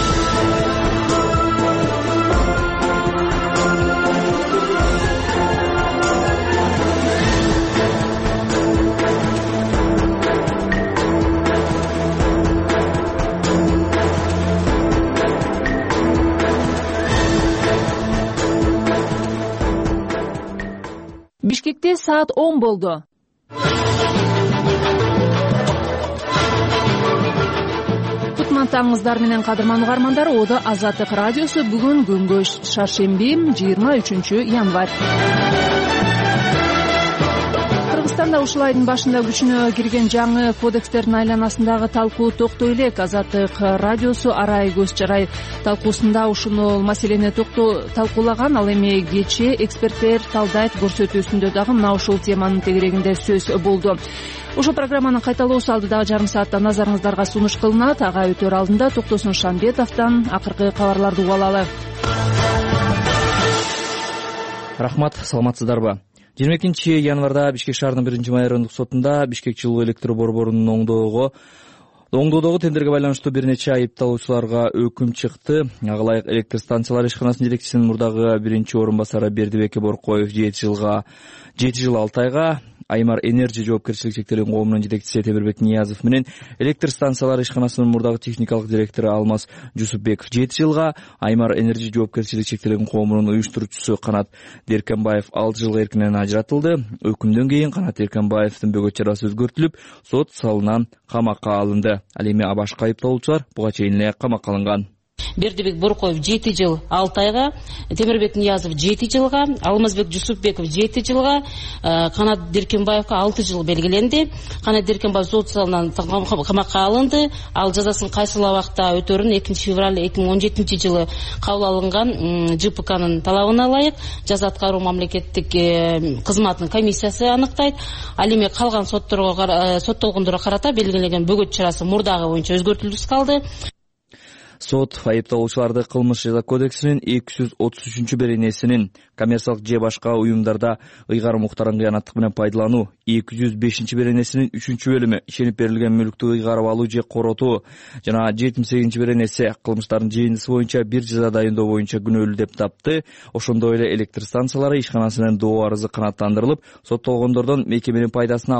Бишкекте саат 10 болду. Кутмантаңыздар менен кадырман угармандар, Ода Азаттык радиосу бүгүн күнгө шаршемби 23 январь. Кыргызстанда ушул айдын башында күчүнө кирген жаңы кодекстердин айланасындагы талкуу токтой элек. Азаттык радиосу арай көз чарай талкуусунда ушул маселени талкуулаган. Ал эми кечээ эксперттер талдайт көрсөтүүсүндө дагы мына ушул теманын тегерегинде сөз болду. Ушул программанын кайталоосу алдыдагы жарым саатта назарыңыздарга сунуш кылынат. Ага өтөр алдында Токтосун Шамбетовдон акыркы кабарларды угуп алалы. Рахмат, саламатсыздарбы? 22 январда Бишкек шаарынын 1-Май райондук сотунда Бишкек жылуу электр борборунун оңдоодогу тендерге байланыштуу бир нече айыпталуучуларга өкүм чыкты. Ага ылайык электр станциялары ишканасынын жетекчисинин мурдагы биринчи орун басары Бердибек Боркоев 7 жыл 6 айга, Аймар Энержи жоопкерчилик чектелген коомунун жетекчиси Темирбек Ниязов менен электр станциялары ишканасынын мурдагы техникалык директору Алмаз Жусупбеков 7 жылга, Аймар Энержи жоопкерчилик чектелген коомунун уюштуруучусу Канат Деркенбаев 6 жылга эркинен ажыратылды. Өкүмдөн кийин Канат Деркенбаевдин бөгөт чарасы өзгөртүлүп, сот залынан камакка алынды. Ал эми башка айыпталуучулар буга чейин эле камакка алынган. Бердибек Боркоев 7 жыл 6 айга, Темирбек Ниязов 7 жылга, Алмазбек Жусупбеков 7 жылга, Канат Деркенбаевга 6 жыл белгиленди. Канат Деркенбаев сот залынан камакка алынды. Ал жазасын кайсыл абакта өтөрүн 2 февраль 2017 жылы кабыл алынган ЖПКнын талабына ылайык жаза аткаруу мамлекеттик кызматынын комиссиясы аныктайт. Ал эми калган соттолгондорго карата белгиленген бөгөт чарасы мурдагы боюнча өзгөртүлүп калды. Сот айыпталуучуларды кылмыш жаза кодексинин 233 беренесинин коммерциялык же башка уюмдарда ыйгарым укуктарын кыянаттык менен пайдалануу, 205 беренесинин 3-бөлүмү ишенип берилген мүлктү ыйгарып алуу же коротуу жана 78 беренеси кылмыштардын жыйындысы боюнча бир жаза дайындоо боюнча күнөөлүү деп тапты. Ошондой эле электр станциялары ишканасынын доо арызы канааттандырылып, соттолгондордон мекеменин пайдасына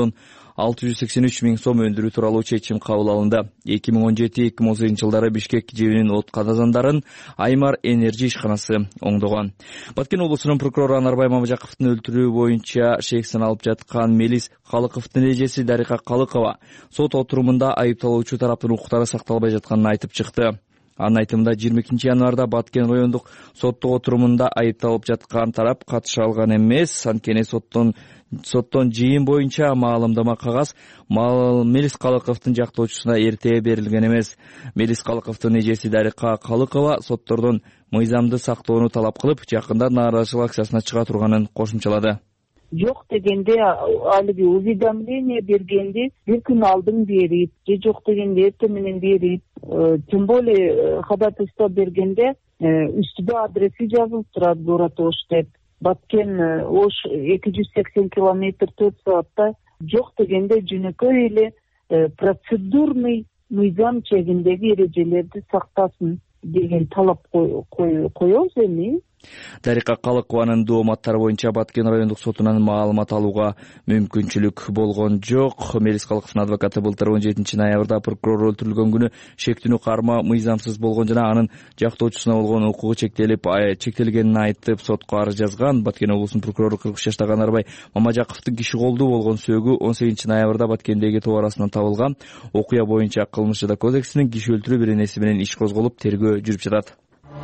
6,683 миң сом өндүрүү тууралуу чечим кабыл алынды. 2017-2018 жылдары Бишкек жебинин от казандарын Аймар Энержи ишканасы оңдогон. Баткен облусунун прокурору Анарбай Мамажаковдун өлтүрүү боюнча шексин алып жаткан Мелис Калыковдун эжеси Дарика Калыкова сот отурумунда айыпталуучу тараптын укуктары сакталбай жатканын айтып чыкты. Анын айтымында 22 январда Баткен райондук соттук отурумунда айыпталып жаткан тарап катыша алган эмес. Анткени соттон жыйын боюнча маалымдама кагаз Мелис Калыковдун жактоочусуна эртее берилген эмес. Мелис Калыковдун эжеси Дарика Калыкова соттордон мыйзамды сактоону талап кылып, жакында нааразычылык акциясына чыга турганын кошумчалады. Жок дегенде алиги уведомление бергенде бир күн алдын берип, же жок дегенде эртең менен берип, тем более ходатайство бергенде үстүдө адреси жазылып турат город Ош деп. Баткен Ош 280 километр 4 саатта. Жок дегенде жөнөкөй эле процедурный мыйзам чегиндеги эрежелерди сактасын деген талап коебуз эми. Дарика Калыкованын дооматтары боюнча Баткен райондук сотунан маалымат алууга мүмкүнчүлүк болгон жок. Мелис Калыковдун адвокаты былтыр 17 ноябрда прокурор өлтүрүлгөн күнү шектүүнү карма мыйзамсыз болгон жана анын жактоочусуна болгон укугу чектелгенин айтып сотко арыз жазган. Баткен облусунун прокурору 40 жаштагы Анарбай Мамажаковдун киши колдуу болгон сөөгү 18 ноябрда Баткендеги тоо арасынан табылган. Окуя боюнча кылмыш жаза кодексинин киши өлтүрүү беренеси менен иш козголуп, тергөө жүрүп жатат.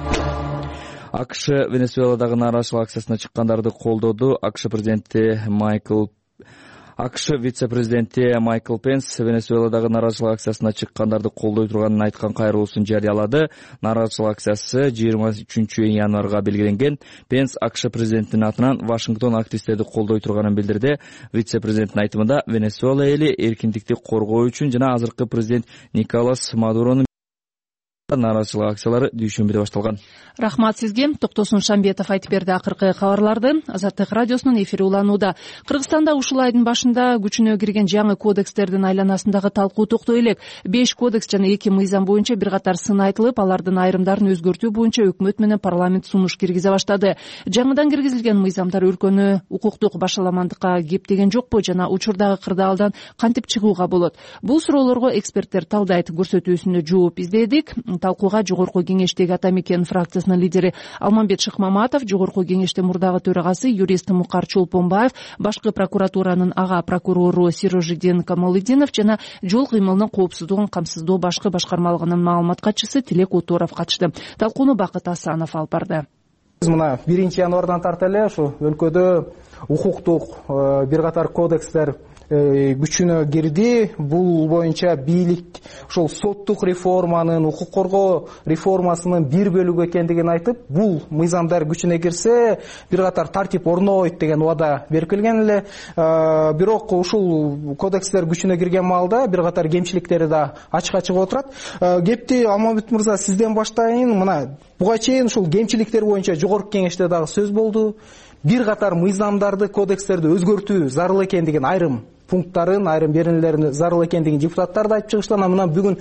АКШ Венесуэладагы нааразычылык акциясына чыккандарды колдоду. АКШ президенти АКШ вице-президенти Майкл Пенс Венесуэладагы нааразычылык акциясына чыккандарды колдой турганын айткан кайрылуусун жарыялады. Нааразычылык акциясы 23 январга белгиленген. Пенс АКШ президентинин атынан Вашингтон активисттерди колдой турганын билдирди. Вице-президенттин айтымында Венесуэла эли эркиндикти коргоо үчүн жана азыркы президент Николас Мадуронун нааразычылык акциялары дүйшөмбүдө башталган. Рахмат сизге. Токтосун Шамбетов айтып берди акыркы кабарларды. Азаттык радиосунун эфири уланууда. Кыргызстанда ушул айдын башында күчүнө кирген жаңы кодекстердин айланасындагы талкуу токтой элек. 5 кодекс жана 2 мыйзам боюнча бир катар сын айтылып, алардын айрымдарын өзгөртүү боюнча өкмөт менен парламент сунуш киргизе баштады. Жаңыдан киргизилген мыйзамдар өлкөнү укуктук башаламандыкка кептеген жокпу жана учурдагы кырдаалдан кантип чыгууга болот? Бул суроолорго эксперттер талдайт көрсөтүүсүндө жооп издедик. Талкууга Жогорку кеңештеги Ата Мекен фракциясынын лидери Алмамбет Шыкмаматов, Жогорку кеңештин мурдагы төрагасы юрист Мукар Чолпонбаев, башкы прокуратуранын ага прокурору Сирожидин Камалыдинов жана жол кыймылынын коопсуздугун камсыздоо башкы башкармалыгынын маалымат катчысы Тилек Утуров катышты. Талкууну Бакыт Асанов алып барды. Мына 1 январдан тарта эле ушу өлкөдө укуктук бир катар кодекстер күчүнө кирди. Бул боюнча бийлик ошол соттук реформанын, укук коргоо реформасынын бир бөлүгү экендигин айтып, бул мыйзамдар күчүнө кирсе бир катар тартип орнойт деген убада берилген эле. Бирок ушул кодекстер күчүнө кирген маалда бир катар кемчиликтери да ачыкка чыгып отурат. Кепти Алмамбет мырза сизден баштайын. Мына буга чейин ушул кемчиликтер боюнча Жогорку кеңеште дагы сөз болду. Бир катар мыйзамдарды, кодекстерди өзгөртүү зарыл экендигин, айрым пункттарын, айрым беренелерин зарыл экендигин депутаттар да айтып чыгышты. Мына бүгүн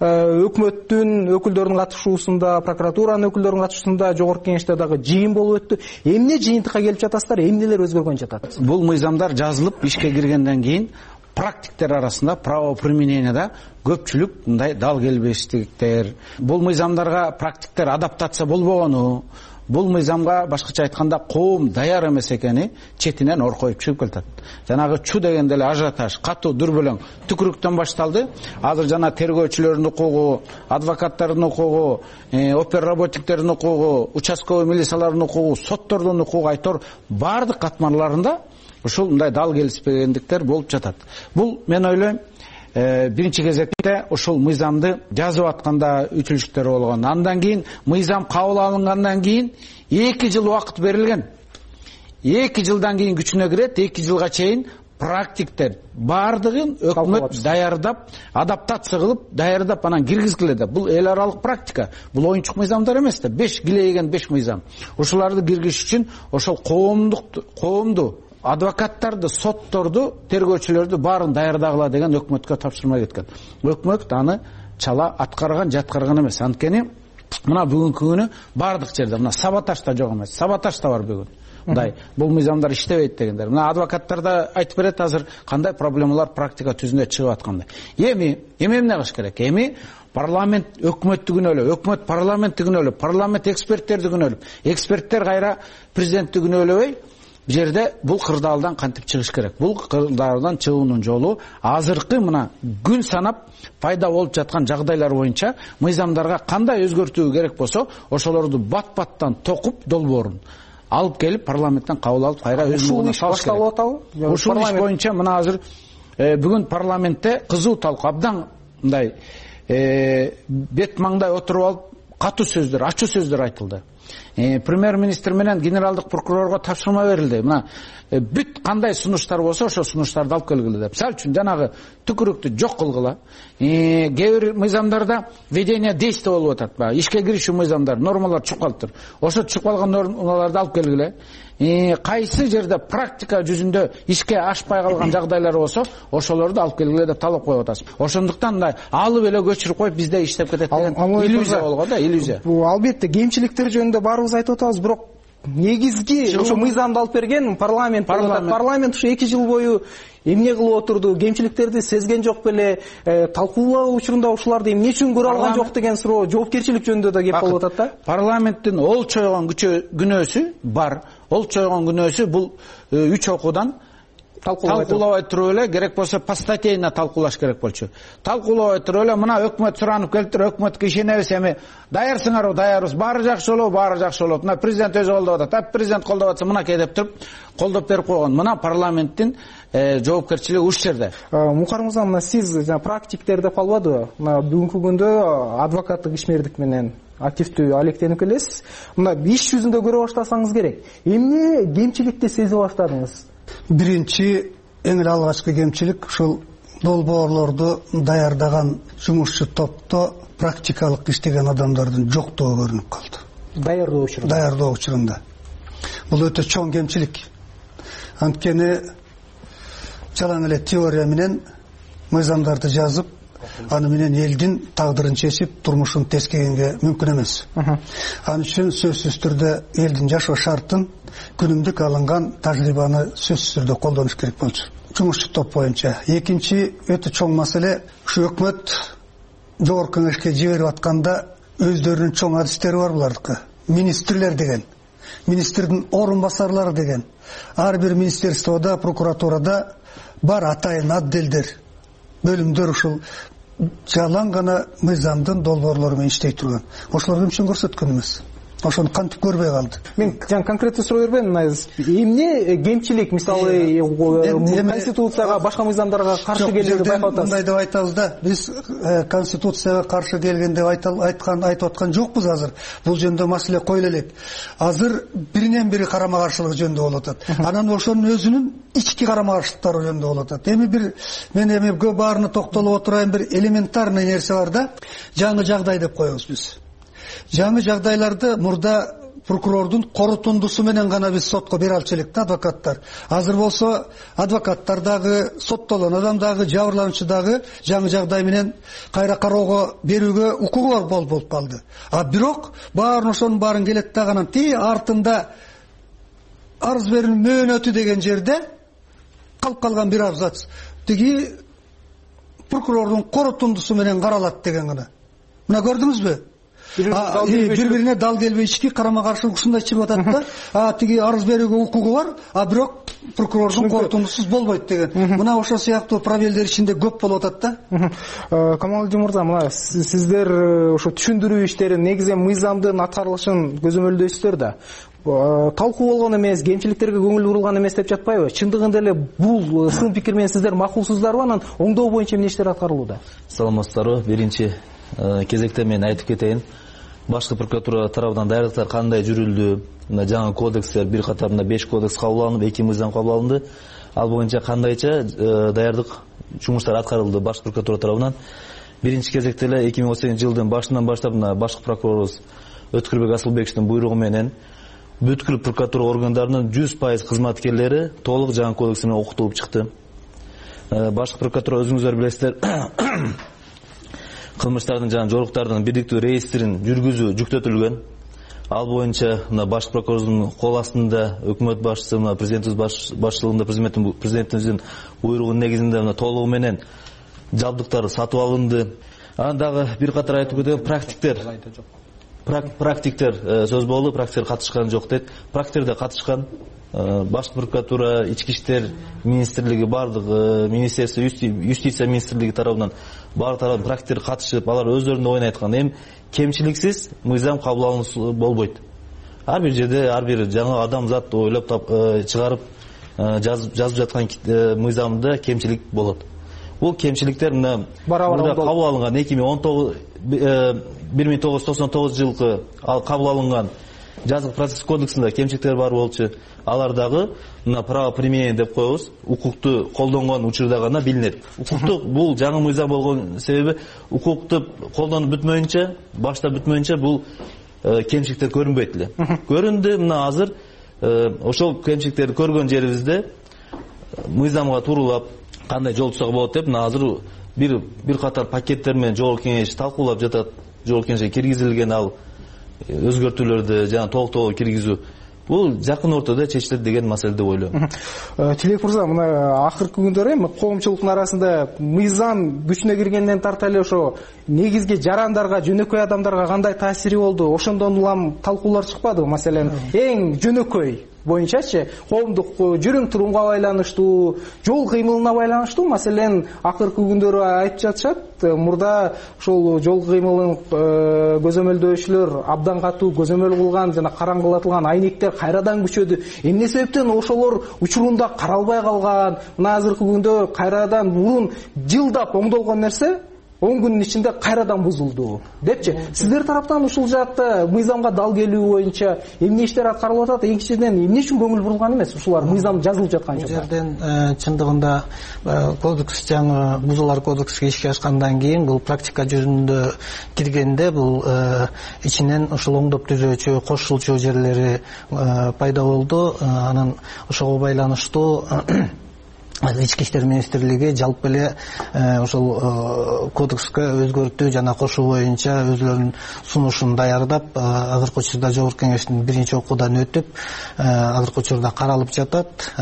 өкмөттүн өкүлдөрүнүн катышуусунда, прокуратуранын өкүлдөрүнүн катышуусунда Жогорку кеңеште дагы жыйын болуп өттү. Эмне жыйынтыкка келип жатасыздар? Эмнелер өзгөргөн жатат? Бул мыйзамдар жазылып ишке киргенден кийин практиктер арасында право примененияда көпчүлүк мындай дал келбештиктер. Бул мыйзамдарга практиктер адаптация болбогону, бул мыйзамга башкача айтканда коом даяр эмес экени четинен оркоюп чыгып келатат. Жанагы чу дегенде эле ажиотаж, катуу дүрбөлөң түкүрүктөн башталды. Азыр жана тергөөчүлөрдүн укугу, адвокаттардын укугу, оперработниктердин укугу, участковый милициялардын укугу, соттордун укугу айтор бардык катмарларында ушул мындай дал келишпегендиктер болуп жатат. Бул мен ойлойм биринчи кезекте ушул мыйзамды жазып атканда үчүлүштөр болгон. Андан кийин мыйзам кабыл алынгандан кийин 2 жыл убакыт берилген. 2 жылдан кийин күчүнө кирет. 2 жылга чейин практиктер бардыгын өкмөт даярдап, адаптация кылып, даярдап анан киргизгиле. Бул эл аралык практика. Бул оюнчук мыйзамдар эмес да. 5 килейген 5 мыйзам. Ушуларды киргизиш үчүн ошол коомду адвокаттарды, сотторду, тергөөчүлөрдү баарын даярдагыла деген өкмөткө тапшырма кеткен. Өкмөт аны чала аткарган, жаткарган эмес. Анткени мына бүгүнкү күнү бардык жерде мына саботаж да жок эмес. Саботаж да бар бүгүн. Мындай бул мыйзамдар иштебейт дегендер. Мына адвокаттар да айтып берет азыр кандай проблемалар практика түзүндө чыгып аткандай. Эми эмне кылыш керек? Эми парламент өкмөттү күнөөлөп, өкмөт парламентти күнөөлөп, парламент эксперттерди күнөөлөп, эксперттер кайра президентти күнөөлөбөй бул жерде бул кырдаалдан кантип чыгыш керек? Бул кырдаалдан чыгуунун жолу азыркы мына күн санап пайда болуп жаткан жагдайлар боюнча мыйзамдарга кандай өзгөртүү керек болсо, ошолорду бат-баттан токуп долбоорун алып келип парламенттен кабыл алып кайра өзүнүн башталып атабы? Ушул иш боюнча мына азыр бүгүн парламентте кызуу талкуу, абдан мындай бет маңдай отуруп алып катуу сөздөр, ачуу сөздөр айтылды. Премьер-министр менен генералдык прокурорго тапшырма берилди. Мына бүт кандай сунуштар болсо ошол сунуштарды алып келгиле деп. Мисалы үчүн жанагы түкүрүктү жок кылгыла. Кээ бир мыйзамдарда введение действия болуп атат. Баягы ишке киришүү мыйзамдар, нормалар чугуп калыптыр. Ошо чугуп калган нормаларды алып келгиле. Кайсы жерде практика жүзүндө ишке ашпай калган жагдайлар болсо, ошолорду алып келгиле деп талап коюп атасыз. Ошондуктан мындай алып эле көчүрүп коюп бизде иштеп кетет деген иллюзия болгон да, иллюзия. Бул албетте кемчиликтер жөнүндө баарыбыз айтып атабыз, бирок негизги ошо мыйзамды алып берген парламент. Парламент ушу 2 жыл бою эмне кылып отурду? Кемчиликтерди сезген жок беле? Талкуулоо учурунда ушуларды эмне үчүн көрө алган жок деген суроо, жоопкерчилик жөнүндө да кеп болуп атат да. Парламенттин ол чойгон күнөөсү бар. Ол чойгон күнөөсү бул 3 окуудан талкуулабай туруп эле керек болсо постатейно талкуулаш керек болчу. Талкуулабай туруп эле мына өкмөт суранып келиптир, өкмөткө ишенебиз, эми даярсыңарбы, даярбыз, баары жакшы болот. Мына президент өзү колдоп атат, президент колдоп атса мынакей деп туруп колдоп берип койгон. Мына парламенттин жоопкерчилиги ушул жерде. Мукар мырза, мына сиз практиктер деп калбадыбы? Мына бүгүнкү күндө адвокаттык ишмердик менен активдүү алектенип келесиз. Мына иш жүзүндө көрө баштасаңыз керек. Эмне кемчиликти сезип баштадыңыз? Биринчи, эң эле алгачкы кемчилик ушул долбоорлорду даярдаган жумушчу топто практикалык иштеген адамдардын жоктугу көрүнүп калды. Даярдоо учурунда. Бул өтө чоң кемчилик. Анткени жалаң эле теория менен мыйзамдарды жазып, аны менен элдин тагдырын чечип, турмушун тескегенге мүмкүн эмес. Ал үчүн сөзсүз түрдө элдин жашоо шартын, күнүмдүк алынган тажрыйбаны сөзсүз түрдө колдонуш керек болчу. Жумушчу топ боюнча. Экинчи өтө чоң маселе, ушу өкмөт жогорку кеңешке жиберип атканда өздөрүнүн чоң адистери бар булардыкы. Министрлер деген, министрдин орун басарлары деген. Ар бир министерстводо, прокуратурада бар атайын отделдер, бөлүмдөр ушул жалаң гана мыйзамдын долбоорлору менен иштей турган. Ошолор ким үчүн көрсөткөн эмес. Ошону кантип көрбөй калды. Мен конкреттүү суроо бербейм. Эмне кемчилик, мисалы, конституцияга, башка мыйзамдарга каршы келүүнү байкап атасыз? Мындай деп айтабыз да, биз конституцияга каршы келген деп айтып аткан жокпуз азыр. Бул жөнүндө маселе коюла элек. Азыр биринен бири карама каршылык жөнүндө болуп атат. Анан ошонун өзүнүн ички карама каршылыктары жөнүндө болуп атат. Мен көп баарына токтолуп отурайын, бир элементарный нерсе бар да, жаңы жагдай деп коебуз биз. Жаңы жагдайларды мурда прокурордун корутундусу менен гана биз сотко бере алчу элек да, адвокаттар. Азыр болсо адвокаттар дагы, соттолгон адам дагы, жабырлануучу дагы жаңы жагдай менен кайра кароого берүүгө укугу бар болуп калды. А бирок ошонун баарын келет дагы анан артында арыз берүү мөөнөтү деген жерде калып калган бир абзац. Тиги прокурордун корутундусу менен каралат деген гана. Мына көрдүңүзбү? Бири-бирине дал келбей ички карама каршылык ушундай чыгып атат да. Тиги арыз берүүгө укугу бар, а бирок прокурордун корутундусуз болбойт деген. Мына ошол сыяктуу пробелдер ичинде көп болуп атат да. Камалдин мырза, мына сиздер ошо түшүндүрүү иштерин, негизи мыйзамдын аткарылышын көзөмөлдөйсүздөр да. Талкуу болгон эмес, кемчиликтерге көңүл бурулган эмес деп жатпайбы? Чындыгында эле бул сын пикир менен сиздер макулсуздарбы? Анан оңдоо боюнча эмне иштер аткарылууда? Саламатсыздарбы? Биринчи кезекте мен айтып кетейин. Башкы прокуратура тарабынан даярдыктар кандай жүрүлдү? Мына жаңы кодекстер, бир катарында 5 кодекс кабыл алынып, 2 мыйзам кабыл алынды. Ал боюнча кандайча даярдык жумуштар аткарылды башкы прокуратура тарабынан? Биринчи кезекте эле 2018 жылдын башынан баштап мына башкы прокурорубуз Өткүрбек Асылбековичтин буйругу менен бүткүл прокуратура органдарынын 100% кызматкерлери толук жаңы кодекс менен окутулуп чыкты. Башкы прокуратура өзүңүздөр билесиздер, кылмыштардын жана жоруктардын бирдиктүү реестрин жүргүзүү жүктөтүлгөн. Ал боюнча мына баш прокурордун кол астында өкмөт башчысы, мына президентибиз башчылыгында президентибиздин буйругунун негизинде мына толугу менен жабдыктар сатып алынды. Анан дагы бир катар айтып кетем, практиктер сөз болду, практиктер катышкан жок дейт. Практиктерде катышкан. Башкы прокуратура, ички иштер министрлиги, бардык министерство, юстиция министрлиги тарабынан баардык тарабынан практиктер катышып, алар өздөрүнүн оюн айткан. Эми кемчиликсиз мыйзам кабыл алынуусу болбойт. Ар бир жерде ар бир жаңы адам зат ойлоп чыгарып жазып жаткан мыйзамда кемчилик болот. Бул кемчиликтер мына кабыл алынган 1999 жылкы кабыл алынган жазык процесс кодексинде кемчиликтер бар болчу. Алар дагы мына правоприменение деп коебуз, укукту колдонгон учурда гана билинет. Укукту бул жаңы мыйзам болгон себеби укукту колдонуп бүтмөйүнчө, баштап бүтмөйүнчө бул кемчиликтер көрүнбөйт эле. Көрүндү, мына азыр ошол кемчиликтерди көргөн жерибизде мыйзамга туурулап кандай жол тутсак болот деп мына азыр бир катар пакеттер менен жогорку кеңеш талкуулап жатат. Жогорку кеңешке киргизилген ал өзгөртүүлөрдү жана толуктоого киргизүү. Бул жакын ортодо чечилет деген маселе деп ойлойм. Тилек мырза, мына акыркы күндөрү коомчулуктун арасында мыйзам күчүнө киргенден тарта эле ошо негизги жарандарга, жөнөкөй адамдарга кандай таасири болду? Ошондон улам талкуулар чыкпадыбы? Маселен, эң жөнөкөй боюнчачы коомдук жүрүм турумга байланыштуу, жол кыймылына байланыштуу. Маселен, акыркы күндөрү айтып жатышат, мурда ошол жол кыймылын көзөмөлдөөчүлөр абдан катуу көзөмөл кылган жана караңгылатылган айнектер кайрадан күчөдү. Эмне себептен ошолор учурунда каралбай калган, мына азыркы күндө кайрадан мурун жылдап оңдолгон нерсе 10 күнүн ичинде кайрадан бузулду депчи. Сиздер тараптан ушул жаатта мыйзамга дал келүү боюнча эмне иштер аткарылып атат? Экинчиден, эмне үчүн көңүл бурулган эмес ушулар мыйзам жазылып жаткан жок? Бул жерден чындыгында кодекс, жаңы бузуулар кодекске ишке ашкандан кийин бул практика жүзүндө киргенде бул ичинен ушул оңдоп түзөөчү, кошулчу жерлери пайда болду. Анан ошого байланыштуу Ички иштер министрлиги жалпы эле ошол кодекске өзгөртүү жана кошуу боюнча өзлөрүнүн сунушун даярдап, азыркы учурда жогорку кеңештин биринчи окуудан өтүп, азыркы учурда каралып жатат.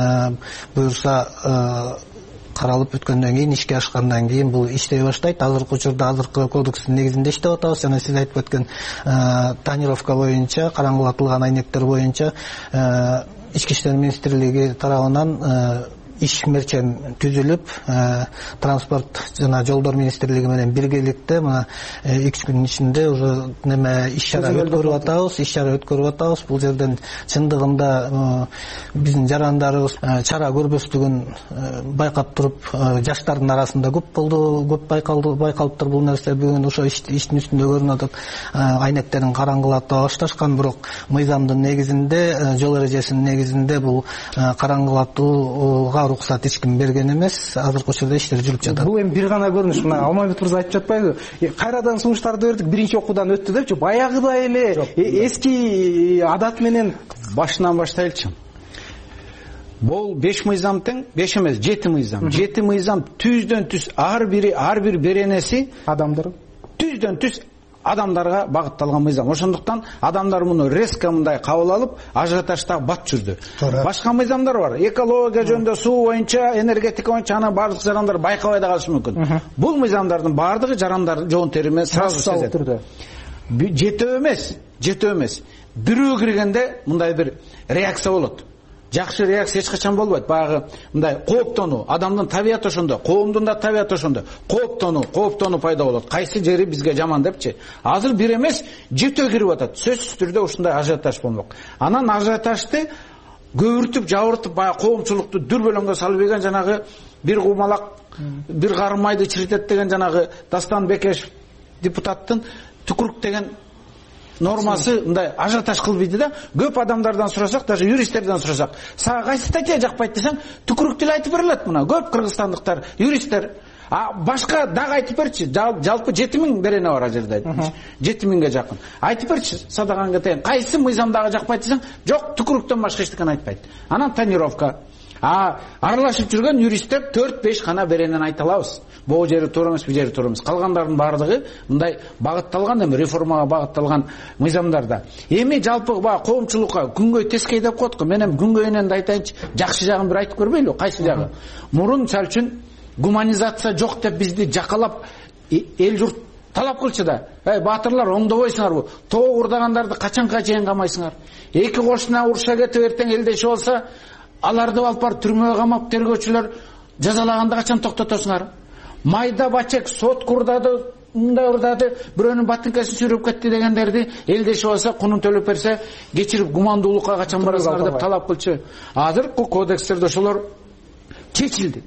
Буюрса каралып өткөндөн кийин, ишке ашкандан кийин бул иштей баштайт. Азыркы учурда азыркы кодекстин негизинде иштеп атабыз. Жана сиз айтып өткөн тонировка боюнча, караңгылатылган айнектер боюнча Ички иштер министрлиги тарабынан иш-мерчен түзүлүп, транспорт жана жолдор министрлиги менен биргеликте мына 2 күнүн ичинде уже иш-чара өткөрүп атабыз. Бул жерден чындыгында биздин жарандарыбыз чара көрбөстүгүн байкап туруп, жаштардын арасында көп болду, көп байкалыптыр бул нерсе. Бүгүн ошо иштин үстүндө көрүнүп атат. Айнектерин караңгылата башташкан, бирок мыйзамдын негизинде, жол эрежесинин негизинде бул караңгылатууга уруксат эч ким берген эмес. Азыркы учурда иштер жүрүп жатат. Бул эми бир гана көрүнүш. Мына Алмайбек мырза айтып жатпайбы? Кайрадан сунуштарды бердик, биринчи окуудан өттү депчи. Баягыдай эле эски адат менен башынан баштайлычы. Бул 5 мыйзам тең, 5 эмес, 7 мыйзам. 7 мыйзам түздөн түз ар бир беренеси адамдар түздөн түз адамдарга багытталган мыйзам. Ошондуктан адамдар муну резко мындай кабыл алып, ажиотажда бат жүрдү. Башка мыйзамдар бар. Экология жөнүндө, суу боюнча, энергетика боюнча аны бардык жарандар байкабай да калышы мүмкүн. Бул мыйзамдардын бардыгы жарандар жоон теримен сразу сезет. Жетөө эмес. Бирөө киргенде мындай бир реакция болот. Жакшы реакция эч качан болбойт. Баягы мындай кооптонуу, адамдын табияты ошондо, коомдун да табияты ошондо. Кооптонуу пайда болот. Кайсы жери бизге жаман депчи. Азыр бир эмес, жетөө кирип атат. Сөзсүз түрдө ушундай ажиотаж болмок. Анан ажиотажды көбүртүп, жабыртып, баягы коомчулукту дүрбөлөңгө салып ийген жанагы бир кумалак, бир карым майды чиритет деген жанагы Дастан Бекешев депутаттын түкүрүк деген нормасы мындай ажиотаж кылып ийди да. Көп адамдардан сурасак, даже юристтерден сурасак, сага кайсы статья жакпайт десең, түкүрүк деле айтып берилет. Мына көп кыргызстандыктар, юристтер. Башка дагы айтып берчи. Жалпы 7000 берене бар ал жерде. 7000ге жакын. Айтып берчи, садагаңга тең. Кайсы мыйзамдагы жакпайт десең, жок, түкүрүктөн башка эчтекени айтпайт. Анан тонировка. Аралашып жүргөн юристтер 4-5 гана беренени айта алабыз. Бул жери туура эмес, бул жери туура эмес. Калгандардын бардыгы мындай багытталган, эми реформага багытталган мыйзамдарда. Эми жалпы коомчулукка күнгөй тескей деп коет го. Мен эми күнгөйүнөн да айтайынчы, жакшы жагын бир айтып көрбөйлү? Кайсы жагы? Мурун мисалы үчүн гуманизация жок деп бизди жакалап эл журт талап кылчу да. Баатырлар, оңдобойсуңарбы? Тоо урдагандарды качанга чейин камайсыңар? Эки кошуна уруша кетип эртең элдеши болсо, аларды алып барып түрмөгө камап тергөөчүлөр жазалаганды качан токтотосуңар? Майда бачек сот курдады, мындай урдады, бирөөнүн батынкасын сүйрөп кетти дегендерди элдеши болсо, кунун төлөп берсе, кечирип гумандуулукка качан барасыңар деп талап кылчу. Азыркы кодекстерде ошолор чечилди.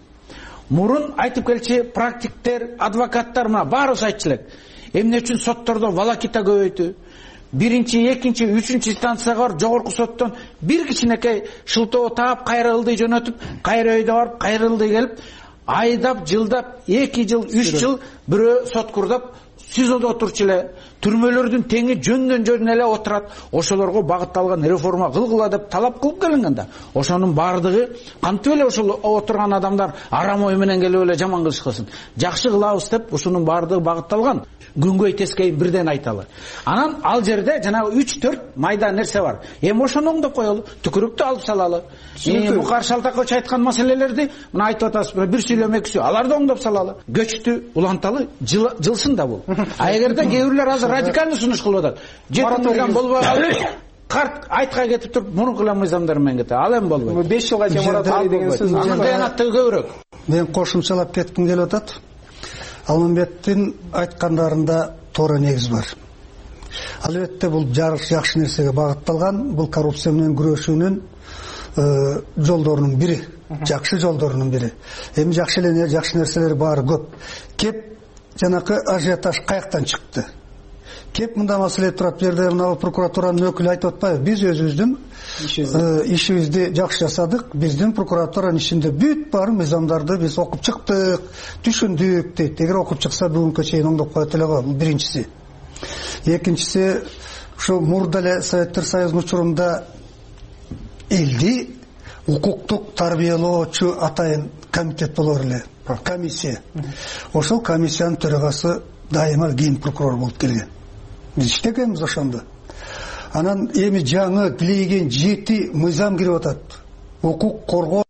Мурун айтып келчи практиктер, адвокаттар мына баары айтчу элек. Эмне үчүн соттордо волокита көбөйтүү? Биринчи, экинчи, үчүнчү инстанцияга барып, жогорку соттон бир кичинекей шылтоо таап, кайра ылдый жөнөтүп, кайра өйдө барып, кайра ылдый келип, айдап, жылдап, 2 жыл, 3 жыл бирөө сот курдап, СИЗОдо отурчу эле, түрмөлөрдүн теңи жөндөн эле отурат. Ошолорго багытталган реформа кылгыла деп талап кылып келингенде, ошонун бардыгы кантип эле ошол отурган адамдар арам ой менен келип эле жаман кылышкасын. Жакшы кылабыз деп ушунун бардыгы багытталган. Күнгөй тескейин бирден айталы. Анан ал жерде жана 3-4 майда нерсе бар. Эми ошону оңдоп коелу, түкүрүктү алып салалы. Мукар Шалтакович айткан маселелерди мына айтып атасыз, бир сүйлөм экisi, аларды оңдоп салалы. Көчтү уланталы, жылсын да бул. Эгерде кээ бирлер азыр радикалдуу сунуш кылып атат. 7 мыйзам болбой калды. карт айтка кетип туруп мурунку эле мыйзамдар менен кетет. Ал эми болбойт. 5 жылга чейин мораторий деген сөз. Анын кыянаттыгы көбүрөөк. Мен кошумчалап кетким келип атат. Алмамбеттин айткандарында туура негиз бар. Албетте бул жакшы нерсеге багытталган, бул коррупция менен күрөшүүнүн жолдорунун бири, жакшы жолдорунун бири. Эми жакшы нерселер баары көп. Кеп жанакы ажиотаж каяктан чыкты? Кеп мында маселе турат, бу жерде мына прокуратуранын өкүлү айтып атпайбы? Биз өзүбүздүн ишибизди жакшы жасадык. Биздин прокуратуранын ичинде бүт бар мыйзамдарды биз окуп чыктык, түшүндүк дейт. Эгер окуп чыкса бүгүнкү чейин оңдоп коет эле го. Бул биринчиси. Экинчиси, ушу мурда эле Советтер Союзунун учурунда элди укуктук тарбиялоочу атайын комитет болор эле, комиссия. Ошол комиссиянын төрагасы дайыма ген прокурор болуп келген. Биз иштегенбиз ошондо. Анан эми жаңы килейген 7 мыйзам кирип атат. Укук коргоо.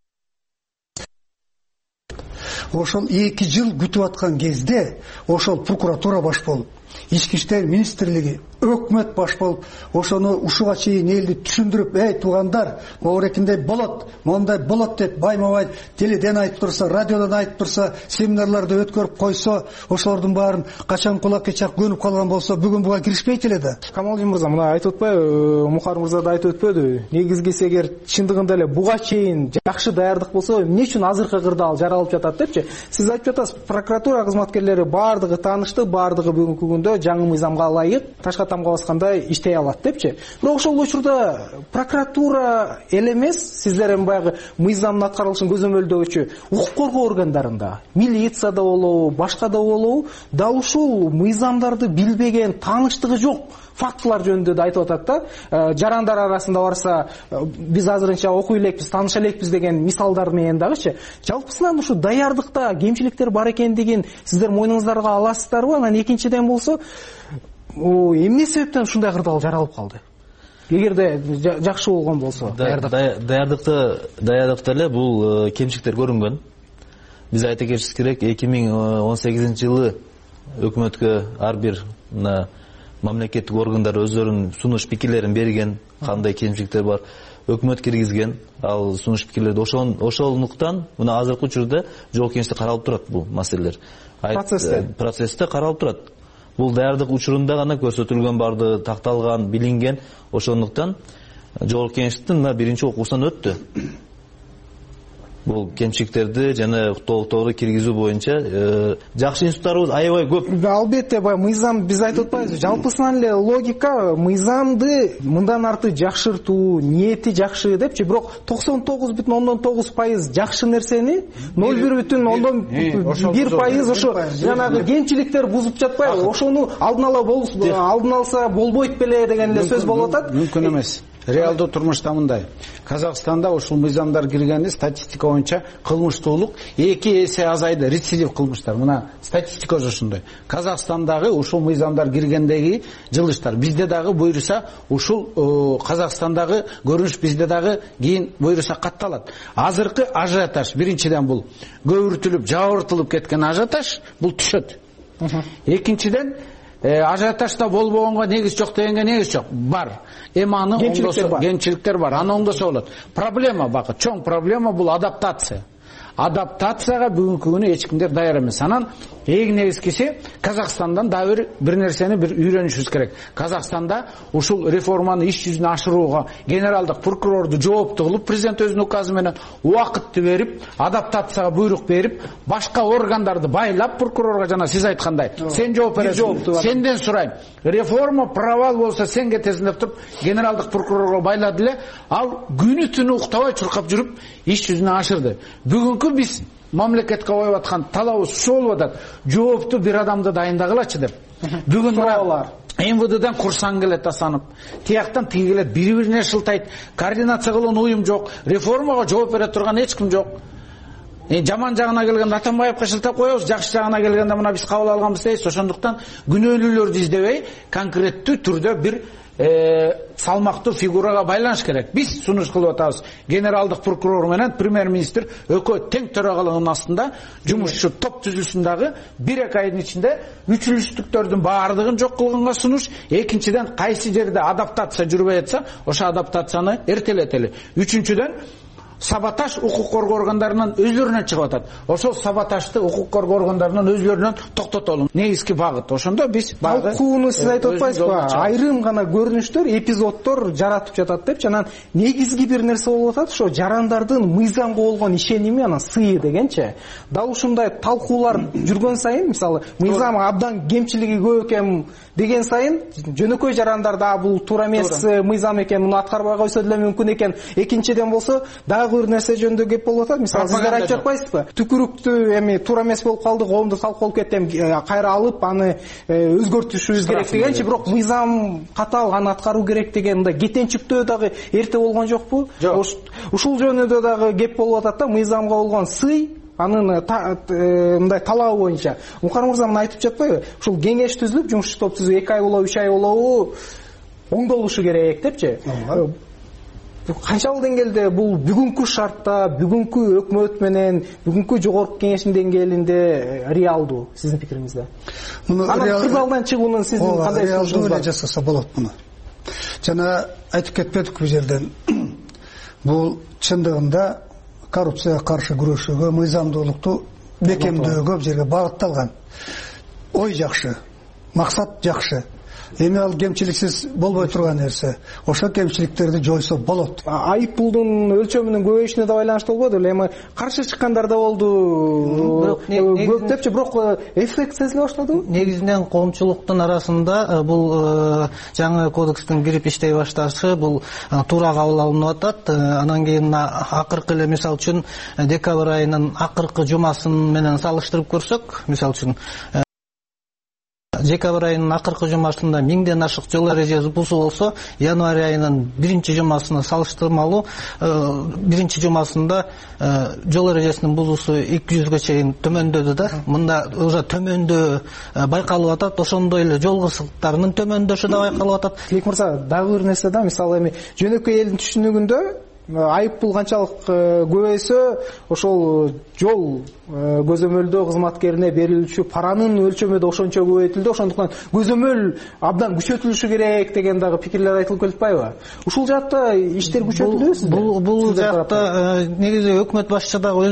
Ошол 2 жыл күтүп аткан кезде ошол прокуратура баш болуп, Ички иштер министрлиги, өкмөт баш болуп, ошону ушуга чейин элди түшүндүрүп, эй туугандар, могурекиндей болот, мондай болот деп байма-бай теледен айтып турса, радиодон айтып турса, семинарларды өткөрүп койсо, ошолордун баарын качан кулакка чак көнүп калган болсо, бүгүн буга киришпейт эле да. Камалдин мырза, мына айтып атпайбы, Мухар мырза да айтып өтпөдү. Негизгиси эгер чындыгында эле буга чейин жакшы даярдык болсо, эмне үчүн азыркы кырда ал жаралып жатат депчи? Сиз айтып жатасыз, прокуратура кызматкерлери баардыгы таанышты, баардыгы бүгүнкү күндө жаңы мыйзамга ылайык ташка тамга баскандай иштей алат депчи. Бирок ошол учурда прокуратура эле эмес, сиздер эми баягы мыйзамдын аткарылышын көзөмөлдөгүчү укук коргоо органдарында, милицияда болобу, башка да болобу, дал ушул мыйзамдарды билбеген, тааныштыгы жок фактылар жөнүндө да айтып атат да. Жарандар арасында барса, биз азырынча окуй элекпиз, тааныша элекпиз деген мисалдар менен дагычы. Жалпысынан ушу даярдыкта кемчиликтер бар экендигин сиздер мойнуңуздарга аласыздарбы? Анан экинчиден болсо, эмне себептен ушундай кырдаал жаралып калды? Эгерде жакшы болгон болсо, даярдыкта эле бул кемчиликтер көрүнгөн. Биз айта кетишибиз керек, 2018-жылы өкмөткө ар бир мамлекеттик органдар өздөрүнүн сунуш пикирлерин берген, кандай кемчиликтер бар, өкмөт киргизген ал сунуш пикирлерди. Ошондуктан мына азыркы учурда жогорку кеңеште каралып турат бул маселелер. Процессте каралып турат. Бул даярдык учурунда гана көрсөтүлгөн, барды такталган, билинген. Ошондуктан жогорку кеңештин биринчи окуусунан өттү. Бул кемчиликтерди жана толуктоого киргизүү боюнча жакшы институттарыбыз аябай көп. Албетте, мыйзам биз айтып атпайбызбы, жалпысынан эле логика мыйзамды мындан арты жакшыртуу, ниети жакшы депчи, бирок 99,9% жакшы нерсени 0,1% ошо жанагы кемчиликтер бузуп жатпайбы? Ошону алдын алса болбойт беле деген эле сөз болуп атат. Мүмкүн эмес. Реалдуу турмушта мындай. Казакстанда ушул мыйзамдар киргенде статистика боюнча кылмыштуулук 2 эсе азайды, рецидив кылмыштар. Мына статистика ошондой. Казакстандагы ушул мыйзамдар киргендеги жылыштар бизде дагы буйруса, ушул Казакстандагы көрүнүш бизде дагы кийин буйруса катталат. Азыркы ажиотаж биринчиден бул көбүртүлүп, жабыртылып кеткен ажиотаж бул түшөт. Экинчиден ажиотажда болбогонго негиз жок дегенге негиз жок. Бар. Эми аны кемчиликтер бар. Аны оңдосо болот. Проблема бакы, чоң проблема бул адаптация. Адаптацияга бүгүнкү күнү эч кимдер даяр эмес. Анан эң негизгиси Казакстандан да бир нерсени үйрөнүшүбүз керек. Казакстанда ушул реформаны иш жүзүнө ашырууга генералдык прокурорду жоопту кылып, президент өзүнүн указы менен убакытты берип, адаптацияга буйрук берип, башка органдарды байлап прокурорго жана сиз айткандай, сен жооп бересиң, сенден сурайм. Реформа провал болсо сен кетесиң деп туруп, генералдык прокурорго байлады эле, ал күнү түнү уктабай чуркап жүрүп, иш жүзүнө ашырды. Бүгүнкү биз мамлекетке коюп аткан талабыбыз ушул болуп атат. Жоопту бир адамды дайындагылачы деп. Бүгүн мына МВДдан курсан келет асанып, тияктан тиги келет, бири-бирине шылтайт, координация кылган уюм жок, реформага жооп бере турган эч ким жок. Жаман жагына келгенде Атамбаевка шылтап коебуз, жакшы жагына келгенде мына биз кабыл алганбыз дейбиз. Ошондуктан күнөөлүүлөрдү издебей, конкреттүү түрдө бир салмактуу фигурага байланыш керек. Биз сунуш кылып атабыз. Генералдык прокурор менен премьер-министр экөө тең төрагалыгынын астында жумушчу топ түзүлсүн дагы 1-2 айдын ичинде үчүлүштүктөрдүн баардыгын жок кылганга сунуш. Экинчиден, кайсы жерде адаптация жүрбөй атса, ошо адаптацияны эртелетели. Үчүнчүдөн, саботаж укук коргоо органдарынан өзлөрүнөн чыгып атат. Ошол саботажды укук коргоо органдарынан өзлөрүнөн токтотолу. Негизги багыт. Ошондо биз талкууну сиз айтып атпайсызбы? Айрым гана көрүнүштөр, эпизоддор жаратып жатат деп, анан негизги бир нерсе болуп атат, ошо жарандардын мыйзамга болгон ишеними, анан сыйы дегенчи. Дал ушундай талкуулар жүргөн сайын, мисалы, мыйзам абдан кемчилиги көп экен деген сайын, жөнөкөй жарандарда бул туура эмес мыйзам экен, муну аткарбай койсо деле мүмкүн экен. Экинчиден болсо, дагы бир нерсе жөнүндө кеп болуп атат. Мисалы, сиздер айтып жатпайсызбы? Түкүрүктү эми туура эмес болуп калды, коомду талкуулап кетти, кайра алып аны өзгөртүшүбүз керек дегенчи, бирок мыйзам катал, аны аткаруу керек деген мындай кетенчиктөө дагы эрте болгон жокпу? Ушул жөнүндө дагы кеп болуп атат да, мыйзамга болгон сый, анын мындай талабы боюнча. Мукар мырза мына айтып жатпайбы? Ушул кеңеш түзүлүп, жумушчу топ түзүп 2 ай болобу, 3 ай болобу оңдолушу керек депчи. Канчалык деңгээлде бул бүгүнкү шартта, бүгүнкү өкмөт менен, бүгүнкү жогорку кеңештин деңгээлинде реалдуу сиздин пикириңизде? Анан кыз алдан чыгуунун сиздин кандай сунушуңуз бар? Жасаса болот муну. Жана айтып кетпедик бул жерден. Бул чындыгында коррупцияга каршы күрөшүүгө, мыйзамдуулукту бекемдөөгө жерге багытталган. Ой жакшы, максат жакшы. Эми ал кемчиликсиз болбой турган нерсе. Ошо кемчиликтерди жойсо болот. Айып пулдун өлчөмүнүн көбөйүшүнө да байланыштуу болбоду эле? Эми каршы чыккандар да болду. Көп депчи, бирок эффект сезиле баштадыбы? Негизинен коомчулуктун арасында бул жаңы кодекстин кирип иштей башташы бул туура кабыл алынып атат. Анан кийин акыркы эле мисал үчүн декабрь айынын акыркы жумасын менен салыштырып көрсөк, мисал үчүн декабрь айынын акыркы жумасында 1000ден ашык жол эрежеси бузуу болсо, январь айынын 1-жумасына салыштырмалуу 1-жумасында жол эрежесинин бузуусу 200га чейин төмөндөдү да. Мында уже төмөндөө байкалып атат, ошондой эле жол кырсыктарынын төмөндөшү да байкалып атат. Тилек мырза, дагы бир нерсе да, мисалы эми жөнөкөй элдин түшүнүгүндө айып пул канчалык көбөйсө, ошол жол көзөмөлдөө кызматкерине берилүүчү паранын өлчөмү да ошончо көбөйтүлдү. Ошондуктан көзөмөл абдан күчөтүлүшү керек деген дагы пикирлер айтылып келиппайбы? Ушул жакта иштер күчөтүлөбү сизде? Бул жакта негизи өкмөт башчысы дагы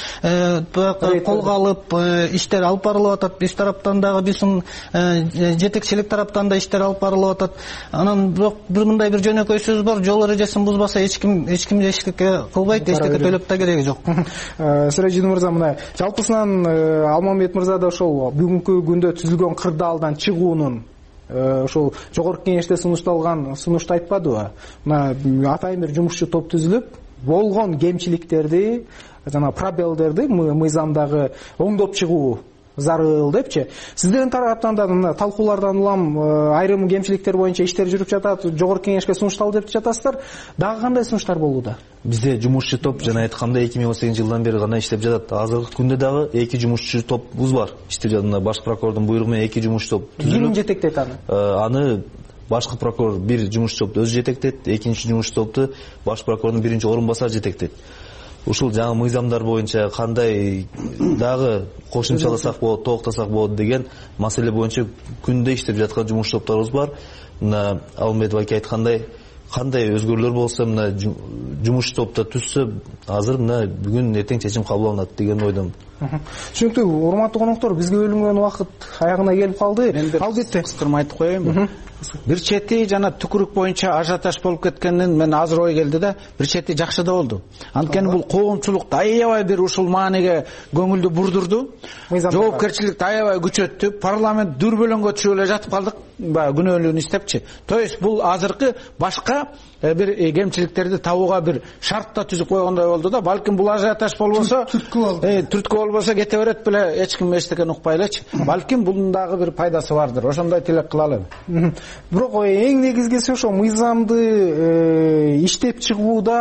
өзү колго алып иштер алып барылып атат. Биз тараптан дагы биздин жетекчилик тараптан да иштер алып барылып атат. Анан бирок мындай бир жөнөкөй сөз бар: жол эрежесин бузбаса эч ким эчтеке кылбайт, эчтеке төлөп да кереги жок. Сиражидин мырза, мына жалпысынан Алмамбет мырза да ошол бүгүнкү күндө түзүлгөн кырдаалдан чыгуунун ошол жогорку кеңеште сунушталган сунушту айтпадыбы? Мына атайын бир жумушчу топ түзүлүп, болгон кемчиликтерди, жана пробелдерди мыйзамдагы оңдоп чыгуу зарыл депчи. Сиздердин тараптан да талкуулардан улам айрым кемчиликтер боюнча иштер жүрүп жатат, жогорку кеңешке сунушталды деп жатасыздар. Дагы кандай сунуштар болууда? Бизде жумушчу топ жана айткандай 2018-жылдан бери гана иштеп жатат. Азыркы күндө дагы 2 жумушчу топубуз бар. Иштеп жатат. Баш прокурордун буйругу менен 2 жумушчу топ түзүлүп. Ким жетектейт аны? Аны башкы прокурор бир жумушчу топту өзү жетектейт, экинчи жумушчу топту баш прокурордун биринчи орун басары жетектейт. Ушул жаңы мыйзамдар боюнча кандай дагы кошумчаласак болот, толуктасак болот деген маселе боюнча күндө иштеп жаткан жумуш топторубуз бар. Мына Алмамбетов ака айткандай, кандай өзгөрүүлөр болсо, мына жумуш топто түзсө, азыр мына бүгүн эртең чечим кабыл алынат деген ойдомун. Түшүнүктүү, урматтуу коноктор, бизге бөлүнгөн убакыт аягына келип калды. Албетте кыскырма айтып коеюнбу? Бир чети жана түкүрүк боюнча ажиотаж болуп кеткенин мен азыр ой келди да, бир чети жакшы да болду. Анткени бул коомчулукта аябай бир ушул маанеге көңүлдү бурдурду. Жоопкерчиликти аябай күчөттү. Парламент дүрбөлөңгө түшүп эле жатып калдык, баягы күнөөлүүнү иштепчи. То есть бул азыркы башка бир кемчиликтерди табууга бир шарт да түзүп койгондой болду да. Балким бул ажиотаж болбосо, түрткү болбосо кете берет беле, эч ким эчтекени укпай элечи. Балким бунун дагы бир пайдасы бардыр. Ошондой тилек кылалы. Бирок эң негизгиси ошо мыйзамды иштеп чыгууда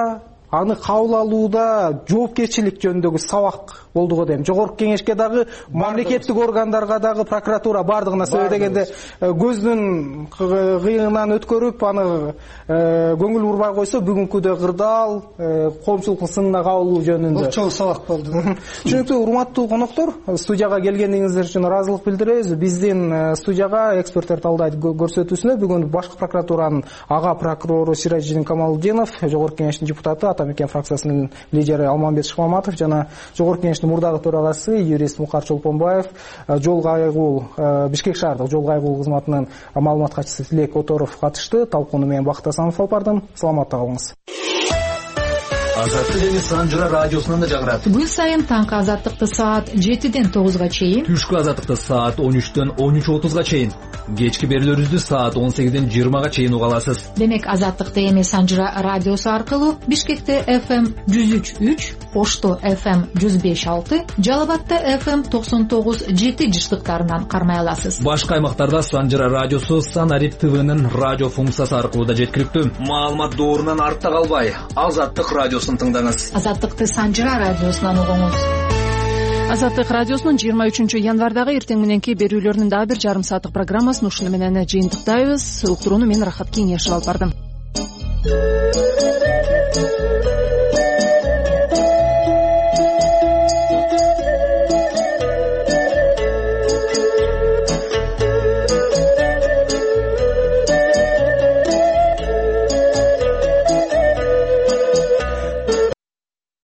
аны кабыл алууда жоопкерчилик жөнүндөгү сабак болду го дейм. Жогорку кеңешке дагы, мамлекеттик органдарга дагы, прокуратура бардыгына себеп дегенде көздүн кыйыгынан өткөрүп, аны көңүл бурбай койсо, бүгүнкүдө кырдаал коомчулуктун сынына кабылуу жөнүндө бул чоң сабак болду. Түшүнүктүү урматтуу коноктор, студияга келгениңиздер үчүн ыраазылык билдиребиз. Биздин студияга эксперттер талдайт көрсөтүүсүнө бүгүн башкы прокуратуранын ага прокурору Сиражидин Камалдинов, жогорку кеңештин депутаты, Ата Мекен фракциясынын лидери Алмамбет Шыкмаматов жана жогорку кеңештин мурдагы төрагасы юрист Мукар Чолпонбаев, жол кайгул Бишкек шаардык жол кайгул кызматынын маалымат катчысы Тилек Оторов катышты. Талкууну мен Бакыт Асанов алып бардым. Саламатта калыңыз. Азаттык эми Санжыра радиосунан да жагырат. Күн сайын таңкы азаттыкты саат 7-ден 9-га чейин, түшкү азаттыкты саат 13-төн 13:30-га чейин, кечки берүүлөрүбүздү саат 18-ден 20-га чейин уга аласыз. Демек азаттыкты эми Санжыра радиосу аркылуу Бишкекте FM 103.3, Ошто FM 105.6, Жалал-Абадта FM 99.7 жыштыктарынан кармай аласыз. Башка аймактарда Санжыра радиосу Санарип ТВнын радио функциясы аркылуу да жеткиликтүү. Маалымат доорунан артта калбай, Азаттык радиосун тыңдаңыз. Азаттыкты Санжыра радиосунан угуңуз. Азаттык радиосунун 23 январдагы эртең мененки берүүлөрүнүн дагы бир жарым сааттык программасын ушуну менен жыйынтыктайбыз. Уктурууну мен Рахат Кеңешев алып бардым.